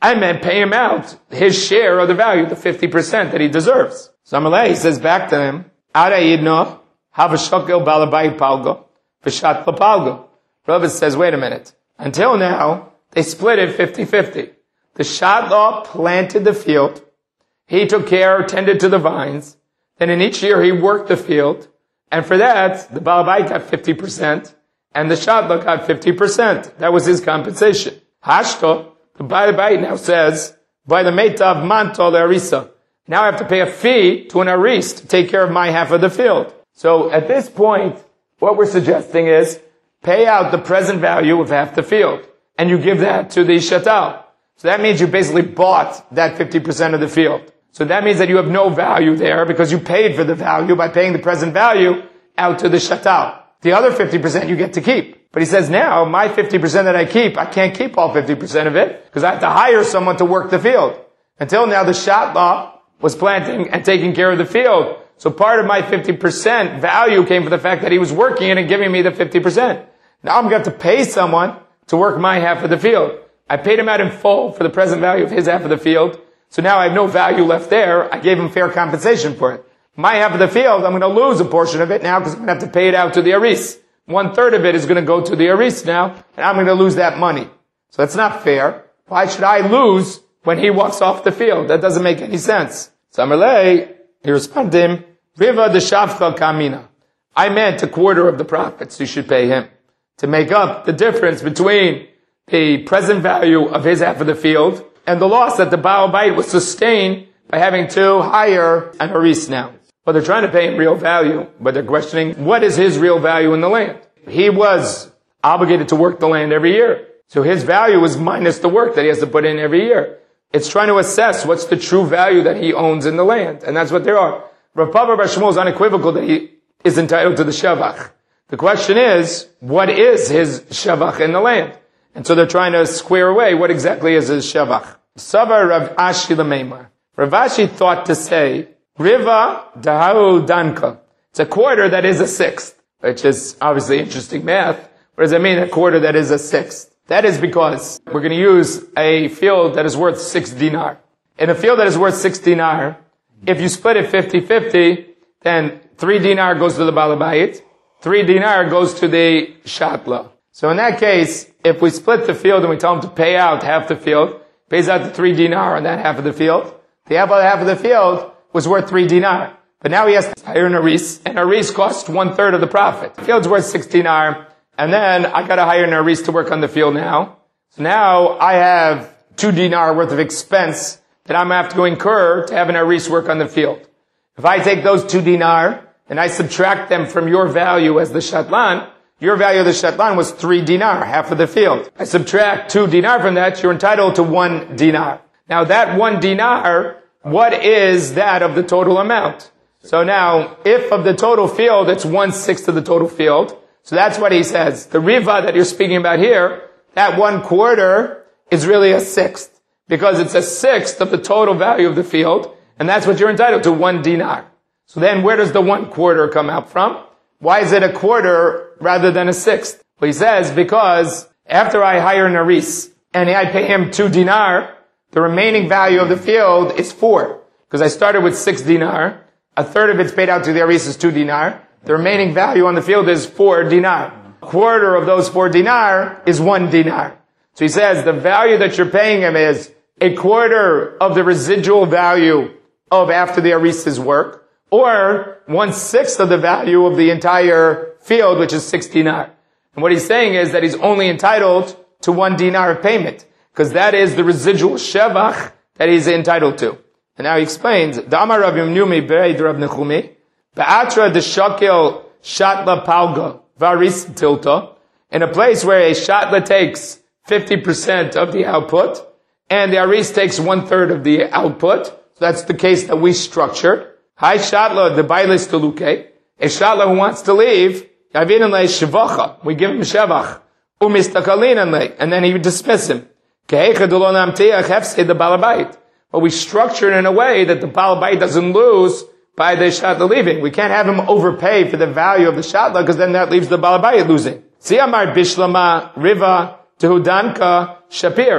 I meant pay him out his share of the value, the fifty percent that he deserves. So Amalei, he says back to him, Ara yidno, have a shokel balabai palgo, v'shat palgo. Rava says, wait a minute. Until now, they split it fifty-fifty. The shatla planted the field. He took care, tended to the vines. Then in each year he worked the field. And for that, the balabait got fifty percent. And the shatla got fifty percent. That was his compensation. Hashto, the balabait now says, by the meitav manto le'arisa. Now I have to pay a fee to an aris to take care of my half of the field. So at this point, what we're suggesting is, pay out the present value of half the field. And you give that to the shatal. So that means you basically bought that fifty percent of the field. So that means that you have no value there because you paid for the value by paying the present value out to the shatal. The other fifty percent you get to keep. But he says now, my fifty percent that I keep, I can't keep all fifty percent of it because I have to hire someone to work the field. Until now, the shatla was planting and taking care of the field. So part of my fifty percent value came from the fact that he was working it and giving me the fifty percent. Now I'm going to have to pay someone to work my half of the field. I paid him out in full for the present value of his half of the field. So now I have no value left there. I gave him fair compensation for it. My half of the field, I'm going to lose a portion of it now because I'm going to have to pay it out to the aris. One third of it is going to go to the aris now, and I'm going to lose that money. So that's not fair. Why should I lose when he walks off the field? That doesn't make any sense. So Amalei, he responded to him, Riva de Shavcha Kamina. I meant a quarter of the profits you should pay him to make up the difference between the present value of his half of the field and the loss that the Baal Bait was sustained by having to hire an aris now. Well, they're trying to pay him real value, but they're questioning what is his real value in the land. He was obligated to work the land every year. So his value is minus the work that he has to put in every year. It's trying to assess what's the true value that he owns in the land. And that's what there are. Rav Papa Bar Shmuel is unequivocal that he is entitled to the shavach. The question is, what is his shavach in the land? And so they're trying to square away what exactly is his shavach. Savar Rav Ashi L'meimar. Rav Ashi thought to say, Riva Dahu Danka. It's a quarter that is a sixth, which is obviously interesting math. What does that mean, a quarter that is a sixth? That is because we're going to use a field that is worth six dinar. In a field that is worth six dinar, if you split it fifty-fifty, then three dinar goes to the balabayit, three dinar goes to the shatla. So in that case, if we split the field and we tell him to pay out half the field, pays out the three dinar on that half of the field, the other half of the field was worth three dinar. But now he has to hire an aris, and aris costs one third of the profit. The field's worth six dinar, and then I gotta hire an aris to work on the field now. So now I have two dinar worth of expense that I'm gonna have to go incur to have an aris work on the field. If I take those two dinar, and I subtract them from your value as the shatlan, your value of the shatlan was three dinar, half of the field. I subtract two dinar from that, you're entitled to one dinar. Now that one dinar, what is that of the total amount? So now, if of the total field, it's one-sixth of the total field, so that's what he says. The riva that you're speaking about here, that one quarter is really a sixth, because it's a sixth of the total value of the field, and that's what you're entitled to, one dinar. So then where does the one quarter come out from? Why is it a quarter rather than a sixth? Well, he says, because after I hire an aris, and I pay him two dinar, the remaining value of the field is four. Because I started with six dinar, a third of it's paid out to the aris is two dinar, the remaining value on the field is four dinar. A quarter of those four dinar is one dinar. So he says, the value that you're paying him is a quarter of the residual value of after the aris's work, or one-sixth of the value of the entire field, which is six dinar. And what he's saying is that he's only entitled to one dinar of payment, because that is the residual shevach that he's entitled to. And now he explains, Da'amar Rav Yumnumi be'ed Rav Nechumi, Ba'atra de shakel shatla palga varis tilta, in a place where a shatla takes fifty percent of the output, and the aris takes one-third of the output. So that's the case that we structured. Hi shatla, the bailis teluke, a shatla who wants to leave, yavinan le shevacha, we give him shevach, umistakalin le, and then he would dismiss him. But we structure it in a way that the Baal Bait doesn't lose by the shatla leaving. We can't have him overpay for the value of the shatla, because then that leaves the Baal Bait losing. Siyamar bishlama riva tehudanka shapir.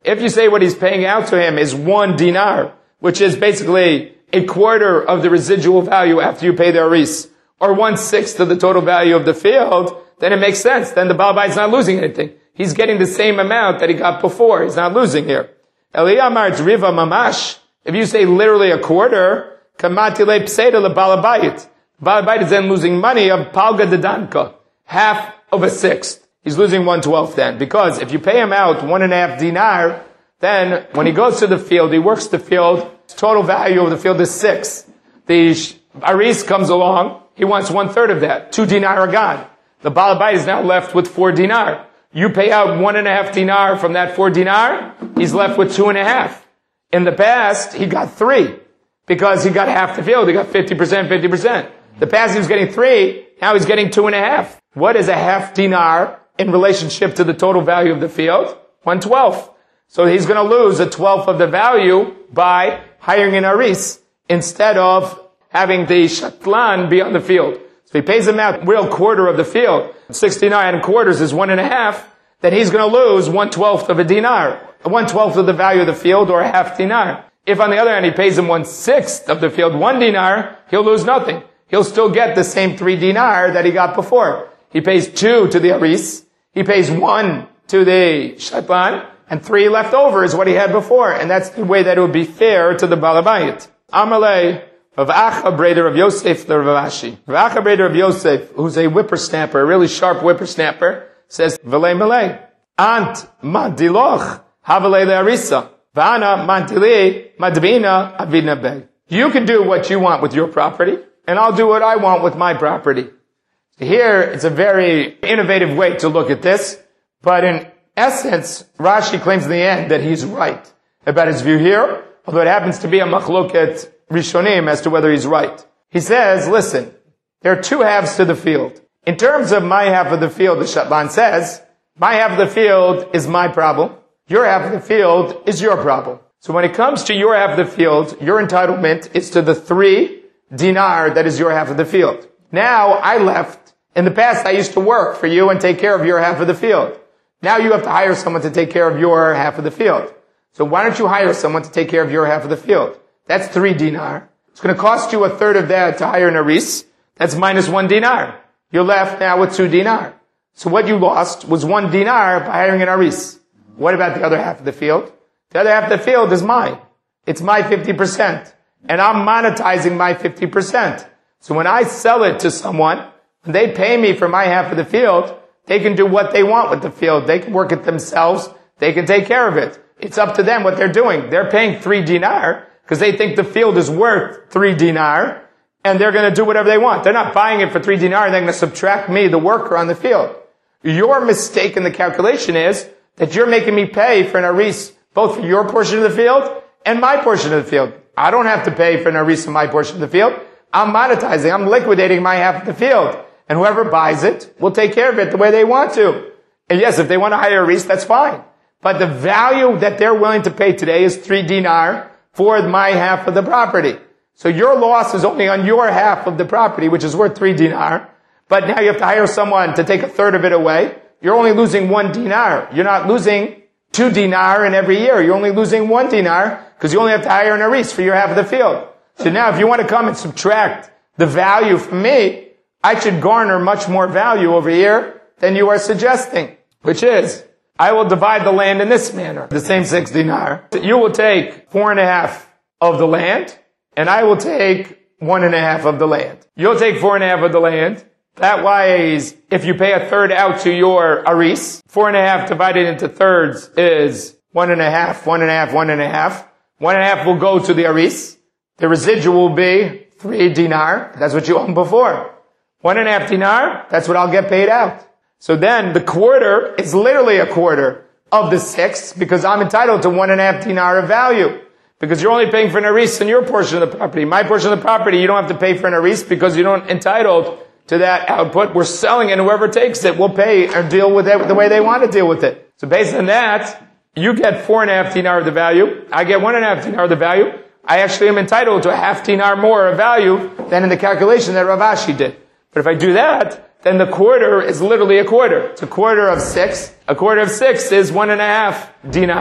If you say what he's paying out to him is one dinar, which is basically a quarter of the residual value after you pay the aris, or one-sixth of the total value of the field, then it makes sense. Then the Baal Bayit's not losing anything. He's getting the same amount that he got before. He's not losing here. Eliyamar Riva Mamash. If you say literally a quarter, Kamatile Pseda le Baal Bayit. Baal Bayit is then losing money of Palga Dedanka, half of a sixth. He's losing one twelfth then. Because if you pay him out one and a half dinar, then when he goes to the field, he works the field, total value of the field is six. The aris comes along, he wants one third of that, two dinar are gone. The Baal Bayit is now left with four dinar. You pay out one and a half dinar from that four dinar, he's left with two and a half. In the past, he got three, because he got half the field, he got fifty percent, fifty percent. The past he was getting three, now he's getting two and a half. What is a half dinar in relationship to the total value of the field? One twelfth. So he's going to lose a twelfth of the value by hiring an aris instead of having the shatlan be on the field. So he pays him out real quarter of the field. sixty-nine quarters is one and a half. Then he's going to lose one twelfth of a dinar, one twelfth of the value of the field, or a half dinar. If on the other hand he pays him one sixth of the field, one dinar, he'll lose nothing. He'll still get the same three dinar that he got before. He pays two to the aris. He pays one to the shatlan. And three left over is what he had before. And that's the way that it would be fair to the Baal Bayit. Amalei, Rav Acha, brother of Yosef, the Rav Ashi. Rav Acha, brother of Yosef, who's a whippersnapper, a really sharp whippersnapper, says, V'lei melei, Ant mantiloch, havelei le'arisa, V'ana mantili, madbina, avidna beg. You can do what you want with your property, and I'll do what I want with my property. Here, it's a very innovative way to look at this, but in essence, Rashi claims in the end that he's right about his view here, although it happens to be a machloket rishonim as to whether he's right. He says, listen, there are two halves to the field. In terms of my half of the field, the Shatlan says, my half of the field is my problem. Your half of the field is your problem. So when it comes to your half of the field, your entitlement is to the three dinar that is your half of the field. Now, I left. In the past, I used to work for you and take care of your half of the field. Now you have to hire someone to take care of your half of the field. So why don't you hire someone to take care of your half of the field? That's three dinar. It's going to cost you a third of that to hire an aris. That's minus one dinar. You're left now with two dinar. So what you lost was one dinar by hiring an aris. What about the other half of the field? The other half of the field is mine. It's my fifty percent. And I'm monetizing my fifty percent. So when I sell it to someone, when they pay me for my half of the field, they can do what they want with the field. They can work it themselves. They can take care of it. It's up to them what they're doing. They're paying three dinar because they think the field is worth three dinar, and they're going to do whatever they want. They're not buying it for three dinar, and they're going to subtract me, the worker, on the field. Your mistake in the calculation is that you're making me pay for an aris, both for your portion of the field and my portion of the field. I don't have to pay for an aris in my portion of the field. I'm monetizing. I'm liquidating my half of the field. And whoever buys it will take care of it the way they want to. And yes, if they want to hire a ris, that's fine. But the value that they're willing to pay today is three dinar for my half of the property. So your loss is only on your half of the property, which is worth three dinar. But now you have to hire someone to take a third of it away. You're only losing one dinar. You're not losing two dinar in every year. You're only losing one dinar because you only have to hire an aris for your half of the field. So now if you want to come and subtract the value from me, I should garner much more value over here than you are suggesting, which is, I will divide the land in this manner, the same six dinar. You will take four and a half of the land, and I will take one and a half of the land. You'll take four and a half of the land. That wise, if you pay a third out to your aris, four and a half divided into thirds is one and a half, one and a half, one and a half. One and a half will go to the aris. The residual will be three dinar. That's what you owned before. One and a half dinar, that's what I'll get paid out. So then the quarter is literally a quarter of the six because I'm entitled to one and a half dinar of value. Because you're only paying for an aris in your portion of the property. My portion of the property, you don't have to pay for an aris because you don't entitled to that output. We're selling it, and whoever takes it will pay or deal with it the way they want to deal with it. So based on that, you get four and a half dinar of the value. I get one and a half dinar of the value. I actually am entitled to a half dinar more of value than in the calculation that Rav Ashi did. But if I do that, then the quarter is literally a quarter. It's a quarter of six. A quarter of six is one and a half dinar.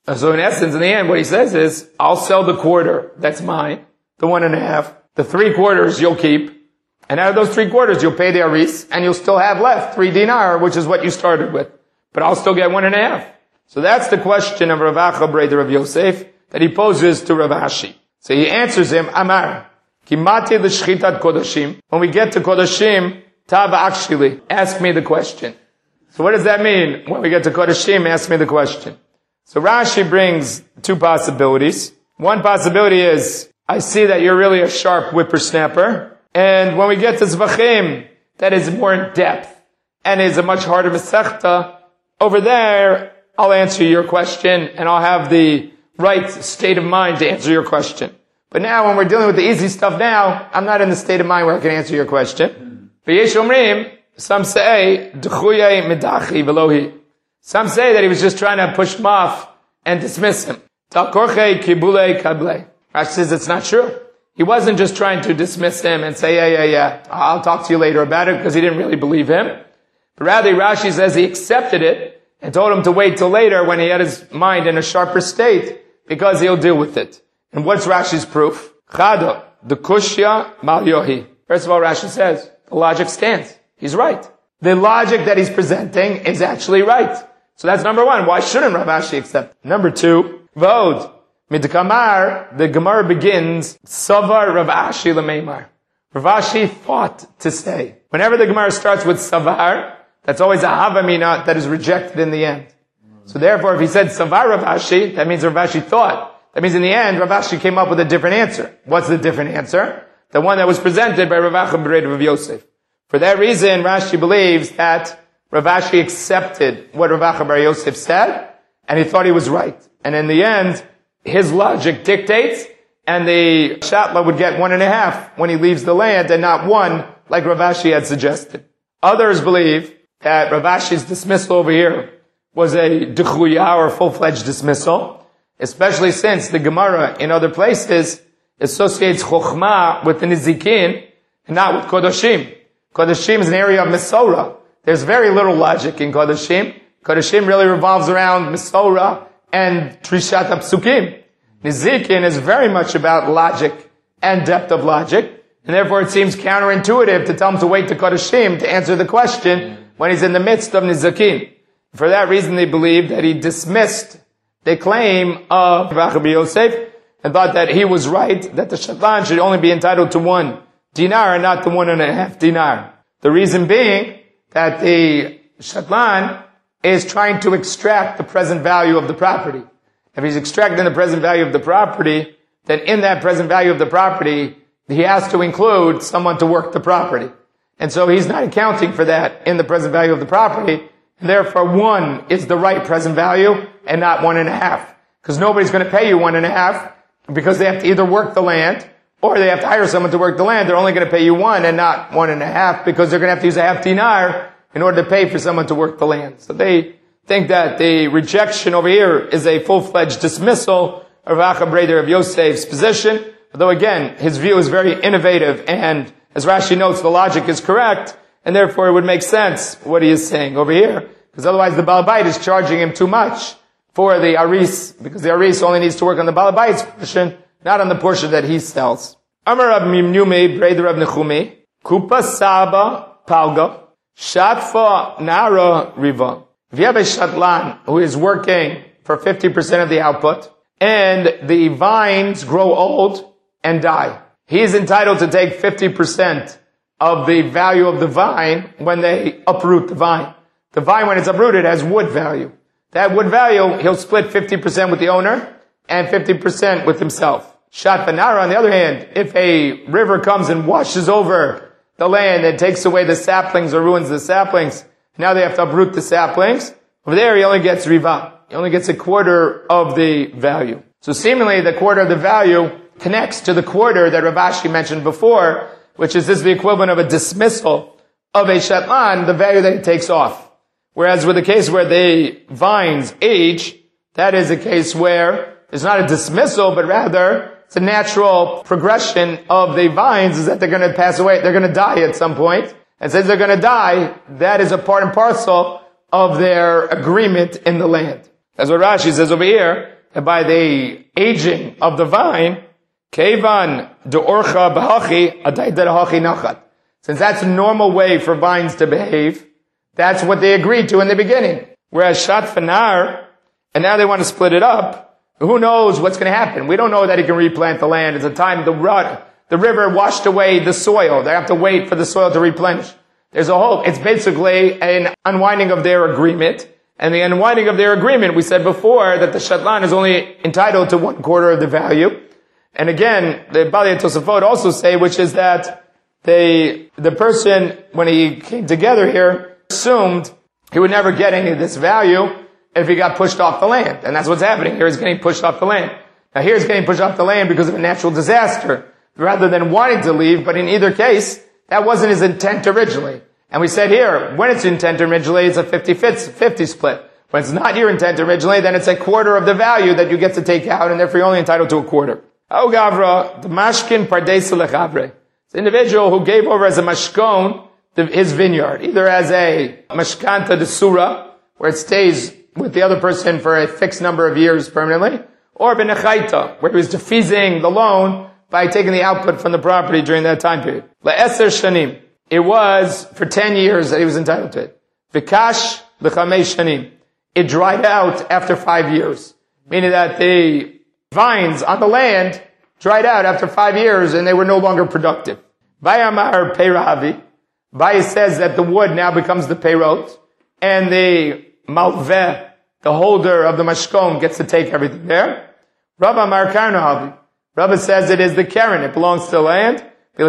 So in essence, in the end, what he says is, I'll sell the quarter, that's mine, the one and a half, the three quarters you'll keep, and out of those three quarters you'll pay the aris, and you'll still have left three dinar, which is what you started with. But I'll still get one and a half. So that's the question of Rav Acha Breder of Yosef that he poses to Rav Ashi. So he answers him, Amar, Kimati l'shchitat kodashim. When we get to kodashim, Tav Akshili, ask me the question. So what does that mean? When we get to kodashim, ask me the question. So Rashi brings two possibilities. One possibility is, I see that you're really a sharp whippersnapper. And when we get to Zvachim, that is more in depth and is a much harder Masechta. Over there, I'll answer your question and I'll have the right state of mind to answer your question. But now when we're dealing with the easy stuff now, I'm not in the state of mind where I can answer your question. V'yesh omrim, some say, d'chuye medachi velohi. Some say that he was just trying to push him off and dismiss him. Talkorche kibule kable. Rashi says it's not true. He wasn't just trying to dismiss him and say, yeah, yeah, yeah, I'll talk to you later about it, because he didn't really believe him. But rather, Rashi says he accepted it and told him to wait till later when he had his mind in a sharper state, because he'll deal with it. And what's Rashi's proof? Chado, the kushya mal yohi. First of all, Rashi says, the logic stands. He's right. The logic that he's presenting is actually right. So that's number one. Why shouldn't Rav Ashi accept? Number two, Vod. Midkamar, the Gemara begins, Savar Rav Ashi l'meimar. Rav Ashi thought to say. Whenever the Gemara starts with Savar, that's always a Havamina that is rejected in the end. So therefore, if he said Savar Rav Ashi, that means Rav Ashi thought. That means in the end, Rav Ashi came up with a different answer. What's the different answer? The one that was presented by Rav Acha Breder of Yosef. For that reason, Rashi believes that Rav Ashi accepted what Rav Acha Bar Yosef said, and he thought he was right. And in the end, his logic dictates, and the Shatla would get one and a half when he leaves the land, and not one, like Rav Ashi had suggested. Others believe that Rav Ashi's dismissal over here was a d'chuya, or full-fledged dismissal, especially since the Gemara in other places associates chokhmah with the nizikin, and not with kodashim. Kodashim is an area of Mesorah. There's very little logic in Kodashim. Kodashim really revolves around Mesorah and Trishat HaPsukim. Nizikin is very much about logic and depth of logic, and therefore it seems counterintuitive to tell him to wait to Kodashim to answer the question when he's in the midst of Nizikin. For that reason they believe that he dismissed the claim of Rav Acha Bar Yosef and thought that he was right, that the Shatlan should only be entitled to one dinar and not the one and a half dinar. The reason being that the Shatlan is trying to extract the present value of the property. If he's extracting the present value of the property, then in that present value of the property, he has to include someone to work the property. And so he's not accounting for that in the present value of the property. And therefore one is the right present value and not one and a half. Because nobody's going to pay you one and a half because they have to either work the land or they have to hire someone to work the land. They're only going to pay you one and not one and a half because they're going to have to use a half dinar in order to pay for someone to work the land. So they think that the rejection over here is a full-fledged dismissal of Rav Acha Breder of Yosef's position. Although again, his view is very innovative, and as Rashi notes, the logic is correct, and therefore it would make sense what he is saying over here, because otherwise the Baal Bait is charging him too much for the Aris, because the Aris only needs to work on the Baal Bait's portion, not on the portion that he sells. Amar Rab Mimnume, Breder Rab Nechumi, Kupa Saba Palga, Shatfa Nara Riva. If you have a Shatlan who is working for fifty percent of the output, and the vines grow old and die, he is entitled to take fifty percent of the value of the vine when they uproot the vine. The vine, when it's uprooted, has wood value. That wood value, he'll split fifty percent with the owner and fifty percent with himself. Shatfa Nara, on the other hand, if a river comes and washes over the land and takes away the saplings or ruins the saplings, now they have to uproot the saplings. Over there, he only gets riva. He only gets a quarter of the value. So seemingly, the quarter of the value connects to the quarter that Rav Ashi mentioned before, which is this the equivalent of a dismissal of a shatlan, the value that he takes off. Whereas with the case where the vines age, that is a case where it's not a dismissal, but rather it's a natural progression of the vines is that they're going to pass away, they're going to die at some point. And since they're going to die, that is a part and parcel of their agreement in the land. That's what Rashi says over here, that by the aging of the vine, Kevan de orcha b'hachi adai de hachi nachat. Since that's a normal way for vines to behave, that's what they agreed to in the beginning. Whereas shat fanar, and now they want to split it up, who knows what's going to happen? We don't know that he can replant the land. It's a time the rut, the river washed away the soil. They have to wait for the soil to replenish. There's a whole, it's basically an unwinding of their agreement. And the unwinding of their agreement, we said before that the shatlan is only entitled to one quarter of the value. And again, the Balei Tosafot also say, which is that they, the person, when he came together here, assumed he would never get any of this value if he got pushed off the land. And that's what's happening here. He's getting pushed off the land. Now here he's getting pushed off the land because of a natural disaster, rather than wanting to leave. But in either case, that wasn't his intent originally. And we said here, when it's intent originally, it's a fifty-fifty split. When it's not your intent originally, then it's a quarter of the value that you get to take out, and therefore you're only entitled to a quarter. Oh Gavra, the mashkin pardes lechabre. It's an individual who gave over as a mashkon his vineyard, either as a mashkanta de surah, where it stays with the other person for a fixed number of years permanently, or benechaita, where he was defeasing the loan by taking the output from the property during that time period. Le'eser shanim. It was for ten years that he was entitled to it. V'kash l'chamei shanim. It dried out after five years. Meaning that the vines on the land dried out after five years and they were no longer productive. Vayamar peiravi. Vaya says that the wood now becomes the peirot, and the malveh, the holder of the mashkom, gets to take everything there. Rabba Mar Karnahavi. Rabba says it is the keren, it belongs to the land.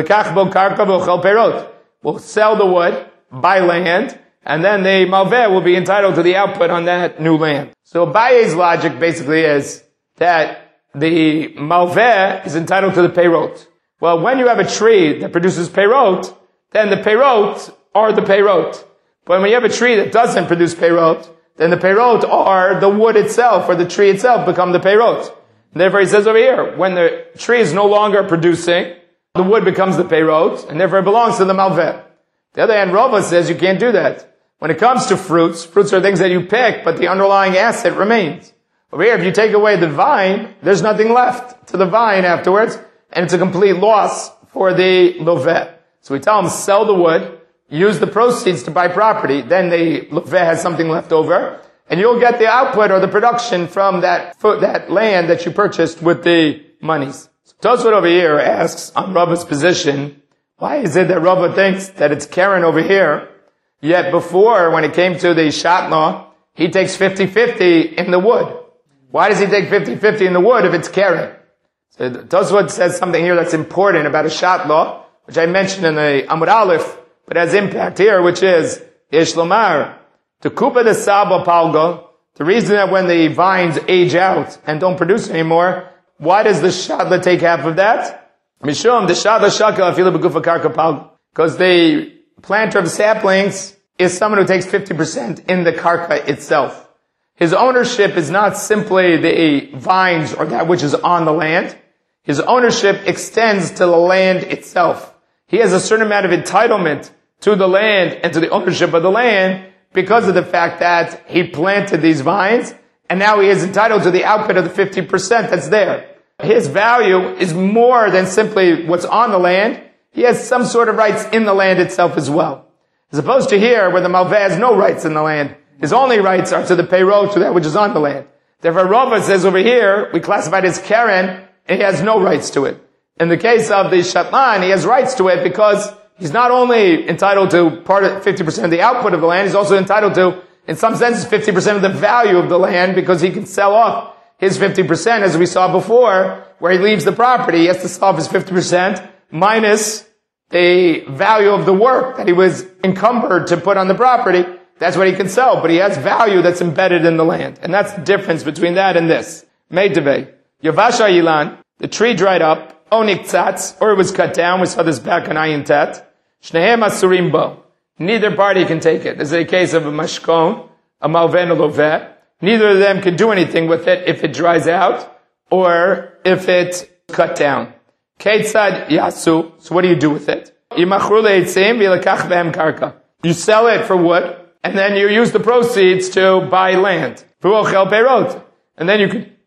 We'll sell the wood, buy land, and then the malveh will be entitled to the output on that new land. So Abaye's logic basically is that the malveh is entitled to the peirot. Well, when you have a tree that produces peirot, then the peirot are the peirot. But when you have a tree that doesn't produce peirot, then the peirot are the wood itself, or the tree itself become the peirot. Therefore he says over here, when the tree is no longer producing, the wood becomes the peirot, and therefore it belongs to the malveh. The other hand, Rava says you can't do that. When it comes to fruits, fruits are things that you pick, but the underlying asset remains. Over here, if you take away the vine, there's nothing left to the vine afterwards, and it's a complete loss for the loveh. So we tell them, sell the wood, use the proceeds to buy property, then the loveh has something left over, and you'll get the output or the production from that foot, that land that you purchased with the monies. So Tosfot over here asks on Rava's position, why is it that Rava thinks that it's keren over here, yet before, when it came to the shatla, he takes fifty-fifty in the wood? Why does he take fifty-fifty in the wood if it's keren? So Tosfot says something here that's important about a shatla, which I mentioned in the Amud Aleph, but has impact here, which is, Yesh lomar, to kupa de saba palga, the reason that when the vines age out and don't produce anymore, why does the shatla take half of that? Mishum, the shatla shakal afila begufa karka palga. Because the planter of saplings is someone who takes fifty percent in the karka itself. His ownership is not simply the vines or that which is on the land. His ownership extends to the land itself. He has a certain amount of entitlement to the land and to the ownership of the land because of the fact that he planted these vines, and now he is entitled to the output of the fifty percent that's there. His value is more than simply what's on the land. He has some sort of rights in the land itself as well. As opposed to here, where the malveh has no rights in the land. His only rights are to the peirot, to that which is on the land. Therefore, Rava says over here, we classify it as keren, and he has no rights to it. In the case of the shatlan, he has rights to it because he's not only entitled to part of fifty percent of the output of the land, he's also entitled to, in some sense, fifty percent of the value of the land because he can sell off his fifty percent, as we saw before, where he leaves the property. He has to sell off his fifty percent minus the value of the work that he was encumbered to put on the property. That's what he can sell, but he has value that's embedded in the land. And that's the difference between that and this. Meiteve. Yavasha Yilan, the tree dried up, Onik tzatz, or it was cut down. We saw this back on Ayin Tet. Shnehem asurim bo. Neither party can take it. This is a case of a mashkon, a malven, a loveh. Neither of them can do anything with it if it dries out or if it's cut down. Keitzad yasu. So what do you do with it? Yimachru leitzim v'lekach behem karka. You sell it for wood, and then you use the proceeds to buy land. V'ochel peirot. And then you can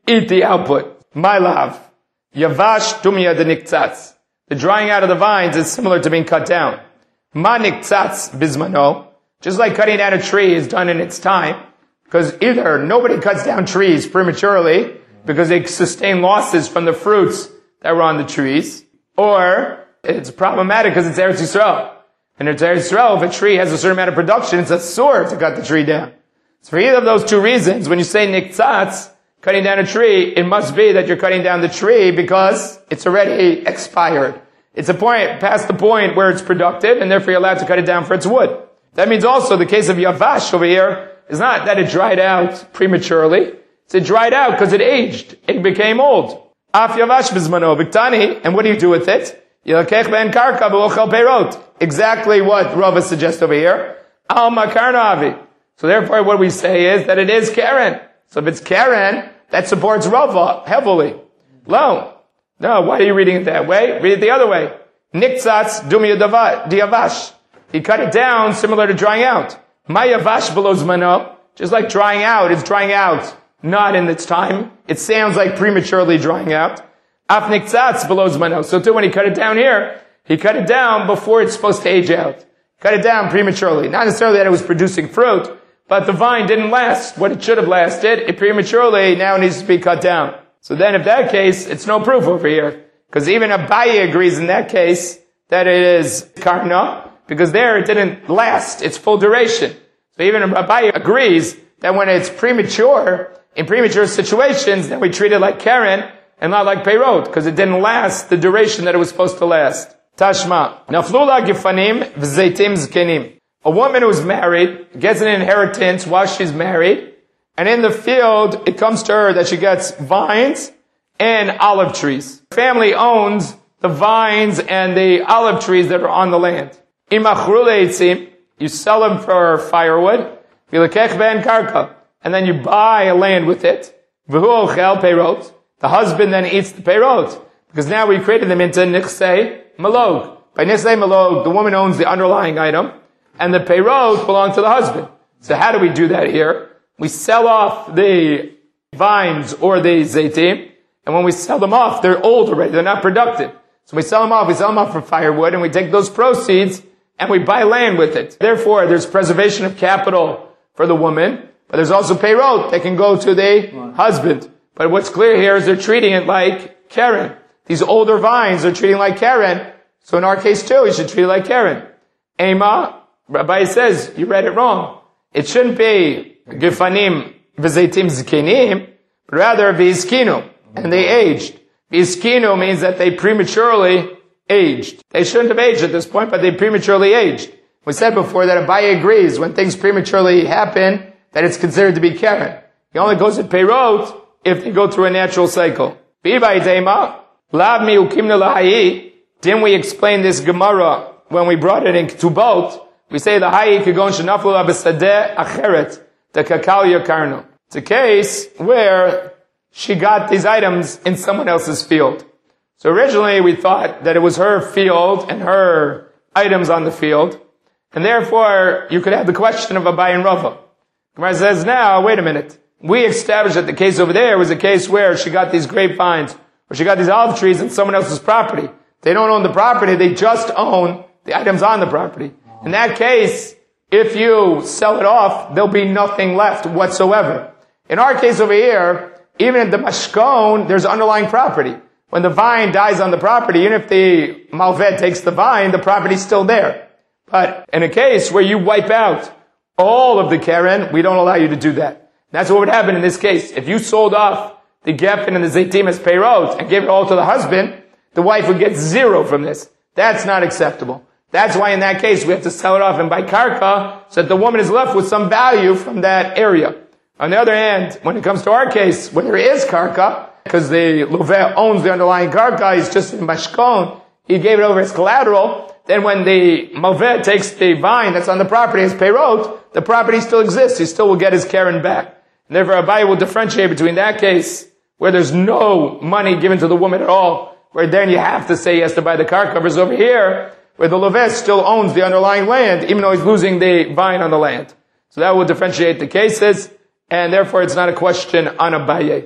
eat the output. My love. Yavash tumia de niktzatz. The drying out of the vines is similar to being cut down. Ma niktzatz bizmano. Just like cutting down a tree is done in its time. Because either nobody cuts down trees prematurely because they sustain losses from the fruits that were on the trees, or it's problematic because it's Eretz Yisrael. And it's Eretz Yisrael, if a tree has a certain amount of production, it's a sword to cut the tree down. So for either of those two reasons, when you say niktzatz, cutting down a tree, it must be that you're cutting down the tree because it's already expired. It's a point, past the point where it's productive, and therefore you're allowed to cut it down for its wood. That means also the case of Yavash over here is not that it dried out prematurely. It's it dried out because it aged. It became old. Af Yavash bizmano viktani, and what do you do with it? Yilakech ben karka v'ochel peirot. Exactly what Rava suggests over here. Al makarna avi. So therefore what we say is that it is Karen. So if it's Karen, that supports Rava heavily. Lo. No, why are you reading it that way? Read it the other way. Niktzatz dumya diavash. He cut it down similar to drying out. Mayavash below zmano. Just like drying out, it's drying out not in its time. It sounds like prematurely drying out. Af niktzatz below zmano. So too when he cut it down here, he cut it down before it's supposed to age out. Cut it down prematurely. Not necessarily that it was producing fruit, but the vine didn't last what it should have lasted. It prematurely now needs to be cut down. So then if that case, it's no proof over here. Because even Abaye agrees in that case that it is karna, because there it didn't last its full duration. So even Abaye agrees that when it's premature, in premature situations, then we treat it like Karen and not like Peirot, because it didn't last the duration that it was supposed to last. Tashma. Naflula gifanim v'zeitim zkenim. A woman who's married gets an inheritance while she's married, and in the field, it comes to her that she gets vines and olive trees. Family owns the vines and the olive trees that are on the land. You sell them for firewood, and then you buy a land with it. The husband then eats the peirot, because now we created them into nichsei malog. By nichsei malog, the woman owns the underlying item, and the peirot belong to the husband. So how do we do that here? We sell off the vines or the zaitim, and when we sell them off, they're old already, they're not productive. So we sell them off, we sell them off for firewood, and we take those proceeds and we buy land with it. Therefore, there's preservation of capital for the woman, but there's also peirot that can go to the right. husband. But what's clear here is they're treating it like Karen. These older vines are treating like Karen, so in our case too, you should treat it like Karen. Ema, Rabbi says, you read it wrong. It shouldn't be Gifanim v'zeitim zkenim, but rather v'izkinu, and they aged. V'izkinu means that they prematurely aged. They shouldn't have aged at this point, but they prematurely aged. We said before that Abaye agrees when things prematurely happen, that it's considered to be Karen. He only goes to Peirot if they go through a natural cycle. Didn't we explain this Gemara when we brought it in Ketubot? We say the Hayi Kigon Shenaflu Abesadeh Acheret, the Kakal Yakarno. It's a case where she got these items in someone else's field. So originally we thought that it was her field and her items on the field, and therefore you could have the question of Abaye and Rava. Gemara says now, wait a minute. We established that the case over there was a case where she got these grapevines, or she got these olive trees in someone else's property. They don't own the property, they just own the items on the property. In that case, if you sell it off, there'll be nothing left whatsoever. In our case over here, even in the mashkon, there's underlying property. When the vine dies on the property, even if the malved takes the vine, the property's still there. But in a case where you wipe out all of the Karen, we don't allow you to do that. That's what would happen in this case. If you sold off the geffen and the zaitim as peirot and gave it all to the husband, the wife would get zero from this. That's not acceptable. That's why in that case we have to sell it off and buy karka so that the woman is left with some value from that area. On the other hand, when it comes to our case, when there is karka, because the loveh owns the underlying karka, he's just in mashkon, he gave it over as collateral, then when the malveh takes the vine that's on the property as peirot, the property still exists. He still will get his Karen back. And therefore, Abaye will differentiate between that case, where there's no money given to the woman at all, where then you have to say he has to buy the car covers over here, where the loveh still owns the underlying land, even though he's losing the vine on the land. So that will differentiate the cases, and therefore it's not a question on Abaye.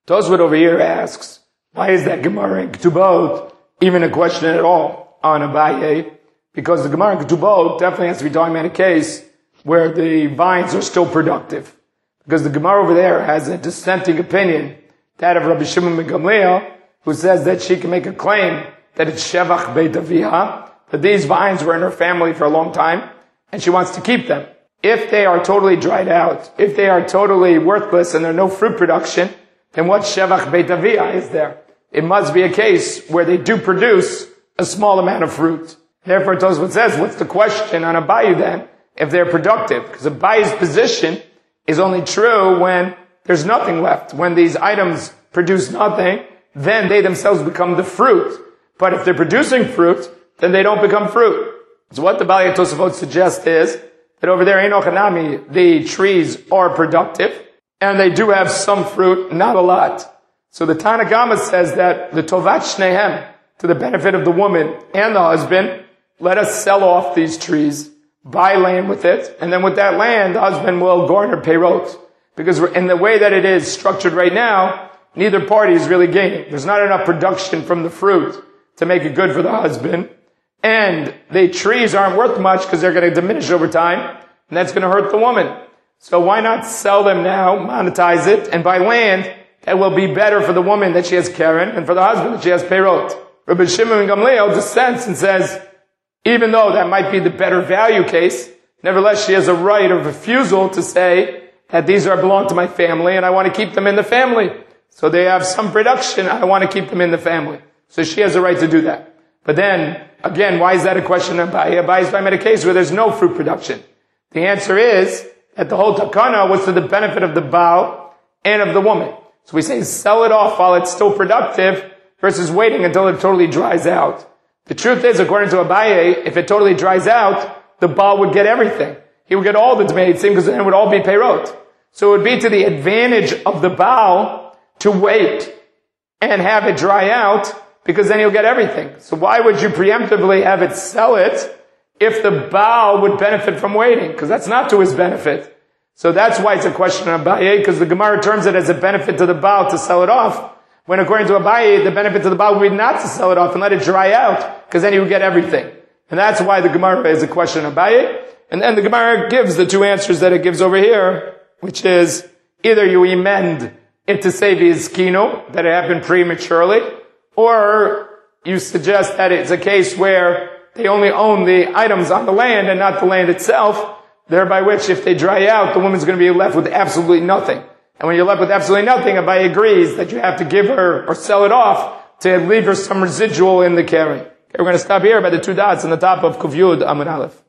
Tosfot over here asks, why is that Gemara in Ketubot even a question at all on Abaye? Because the Gemara in Ketubot definitely has to be talking about a case where the vines are still productive. Because the Gemara over there has a dissenting opinion, that of Rabbi Shimon ben Gamliel, who says that she can make a claim that it's Shevach Beit Aviha, that these vines were in her family for a long time, and she wants to keep them. If they are totally dried out, if they are totally worthless and there's no fruit production, then what Shevach Beit Aviha is there? It must be a case where they do produce a small amount of fruit. Therefore, Tosfot says, what's the question on Abaye then, if they're productive? Because Abaye's position is only true when there's nothing left. When these items produce nothing, then they themselves become the fruit. But if they're producing fruit, then they don't become fruit. So what the Balei Tosfot suggests is that over there, Enoch Hanami, the trees are productive, and they do have some fruit, not a lot. So the Tana Kama says that the Tovat Shnehem, to the benefit of the woman and the husband, let us sell off these trees, buy land with it, and then with that land, the husband will garner peirot. Because in the way that it is structured right now, neither party is really gaining. There's not enough production from the fruit to make it good for the husband. And the trees aren't worth much because they're going to diminish over time, and that's going to hurt the woman. So why not sell them now, monetize it, and buy land that will be better for the woman that she has Karen, and for the husband that she has Peirot. Rabbi Shimon ben Gamliel dissents and says, even though that might be the better value case, nevertheless she has a right of refusal to say that these are belong to my family and I want to keep them in the family. So they have some production, I want to keep them in the family. So she has a right to do that. But then, again, why is that a question of Abaye? Abaye is talking about a case where there's no fruit production. The answer is that the whole takana was to the benefit of the Baal and of the woman. So we say sell it off while it's still productive versus waiting until it totally dries out. The truth is, according to Abaye, if it totally dries out, the Baal would get everything. He would get all the Tmeitzim because then it would all be Peirot. So it would be to the advantage of the Baal to wait and have it dry out because then he'll get everything. So why would you preemptively have it sell it if the Baal would benefit from waiting? Because that's not to his benefit. So that's why it's a question of Abaye, because the Gemara terms it as a benefit to the Baal to sell it off, when according to Abaye, the benefit to the Baal would be not to sell it off and let it dry out, because then he would get everything. And that's why the Gemara is a question of Abaye. And then the Gemara gives the two answers that it gives over here, which is either you amend it to say v'izkino, that it happened prematurely, or you suggest that it's a case where they only own the items on the land and not the land itself, thereby which, if they dry out, the woman's going to be left with absolutely nothing. And when you're left with absolutely nothing, Abaye agrees that you have to give her or sell it off to leave her some residual in the Karen. Okay, we're going to stop here by the two dots on the top of Kuf Yud Amud Aleph.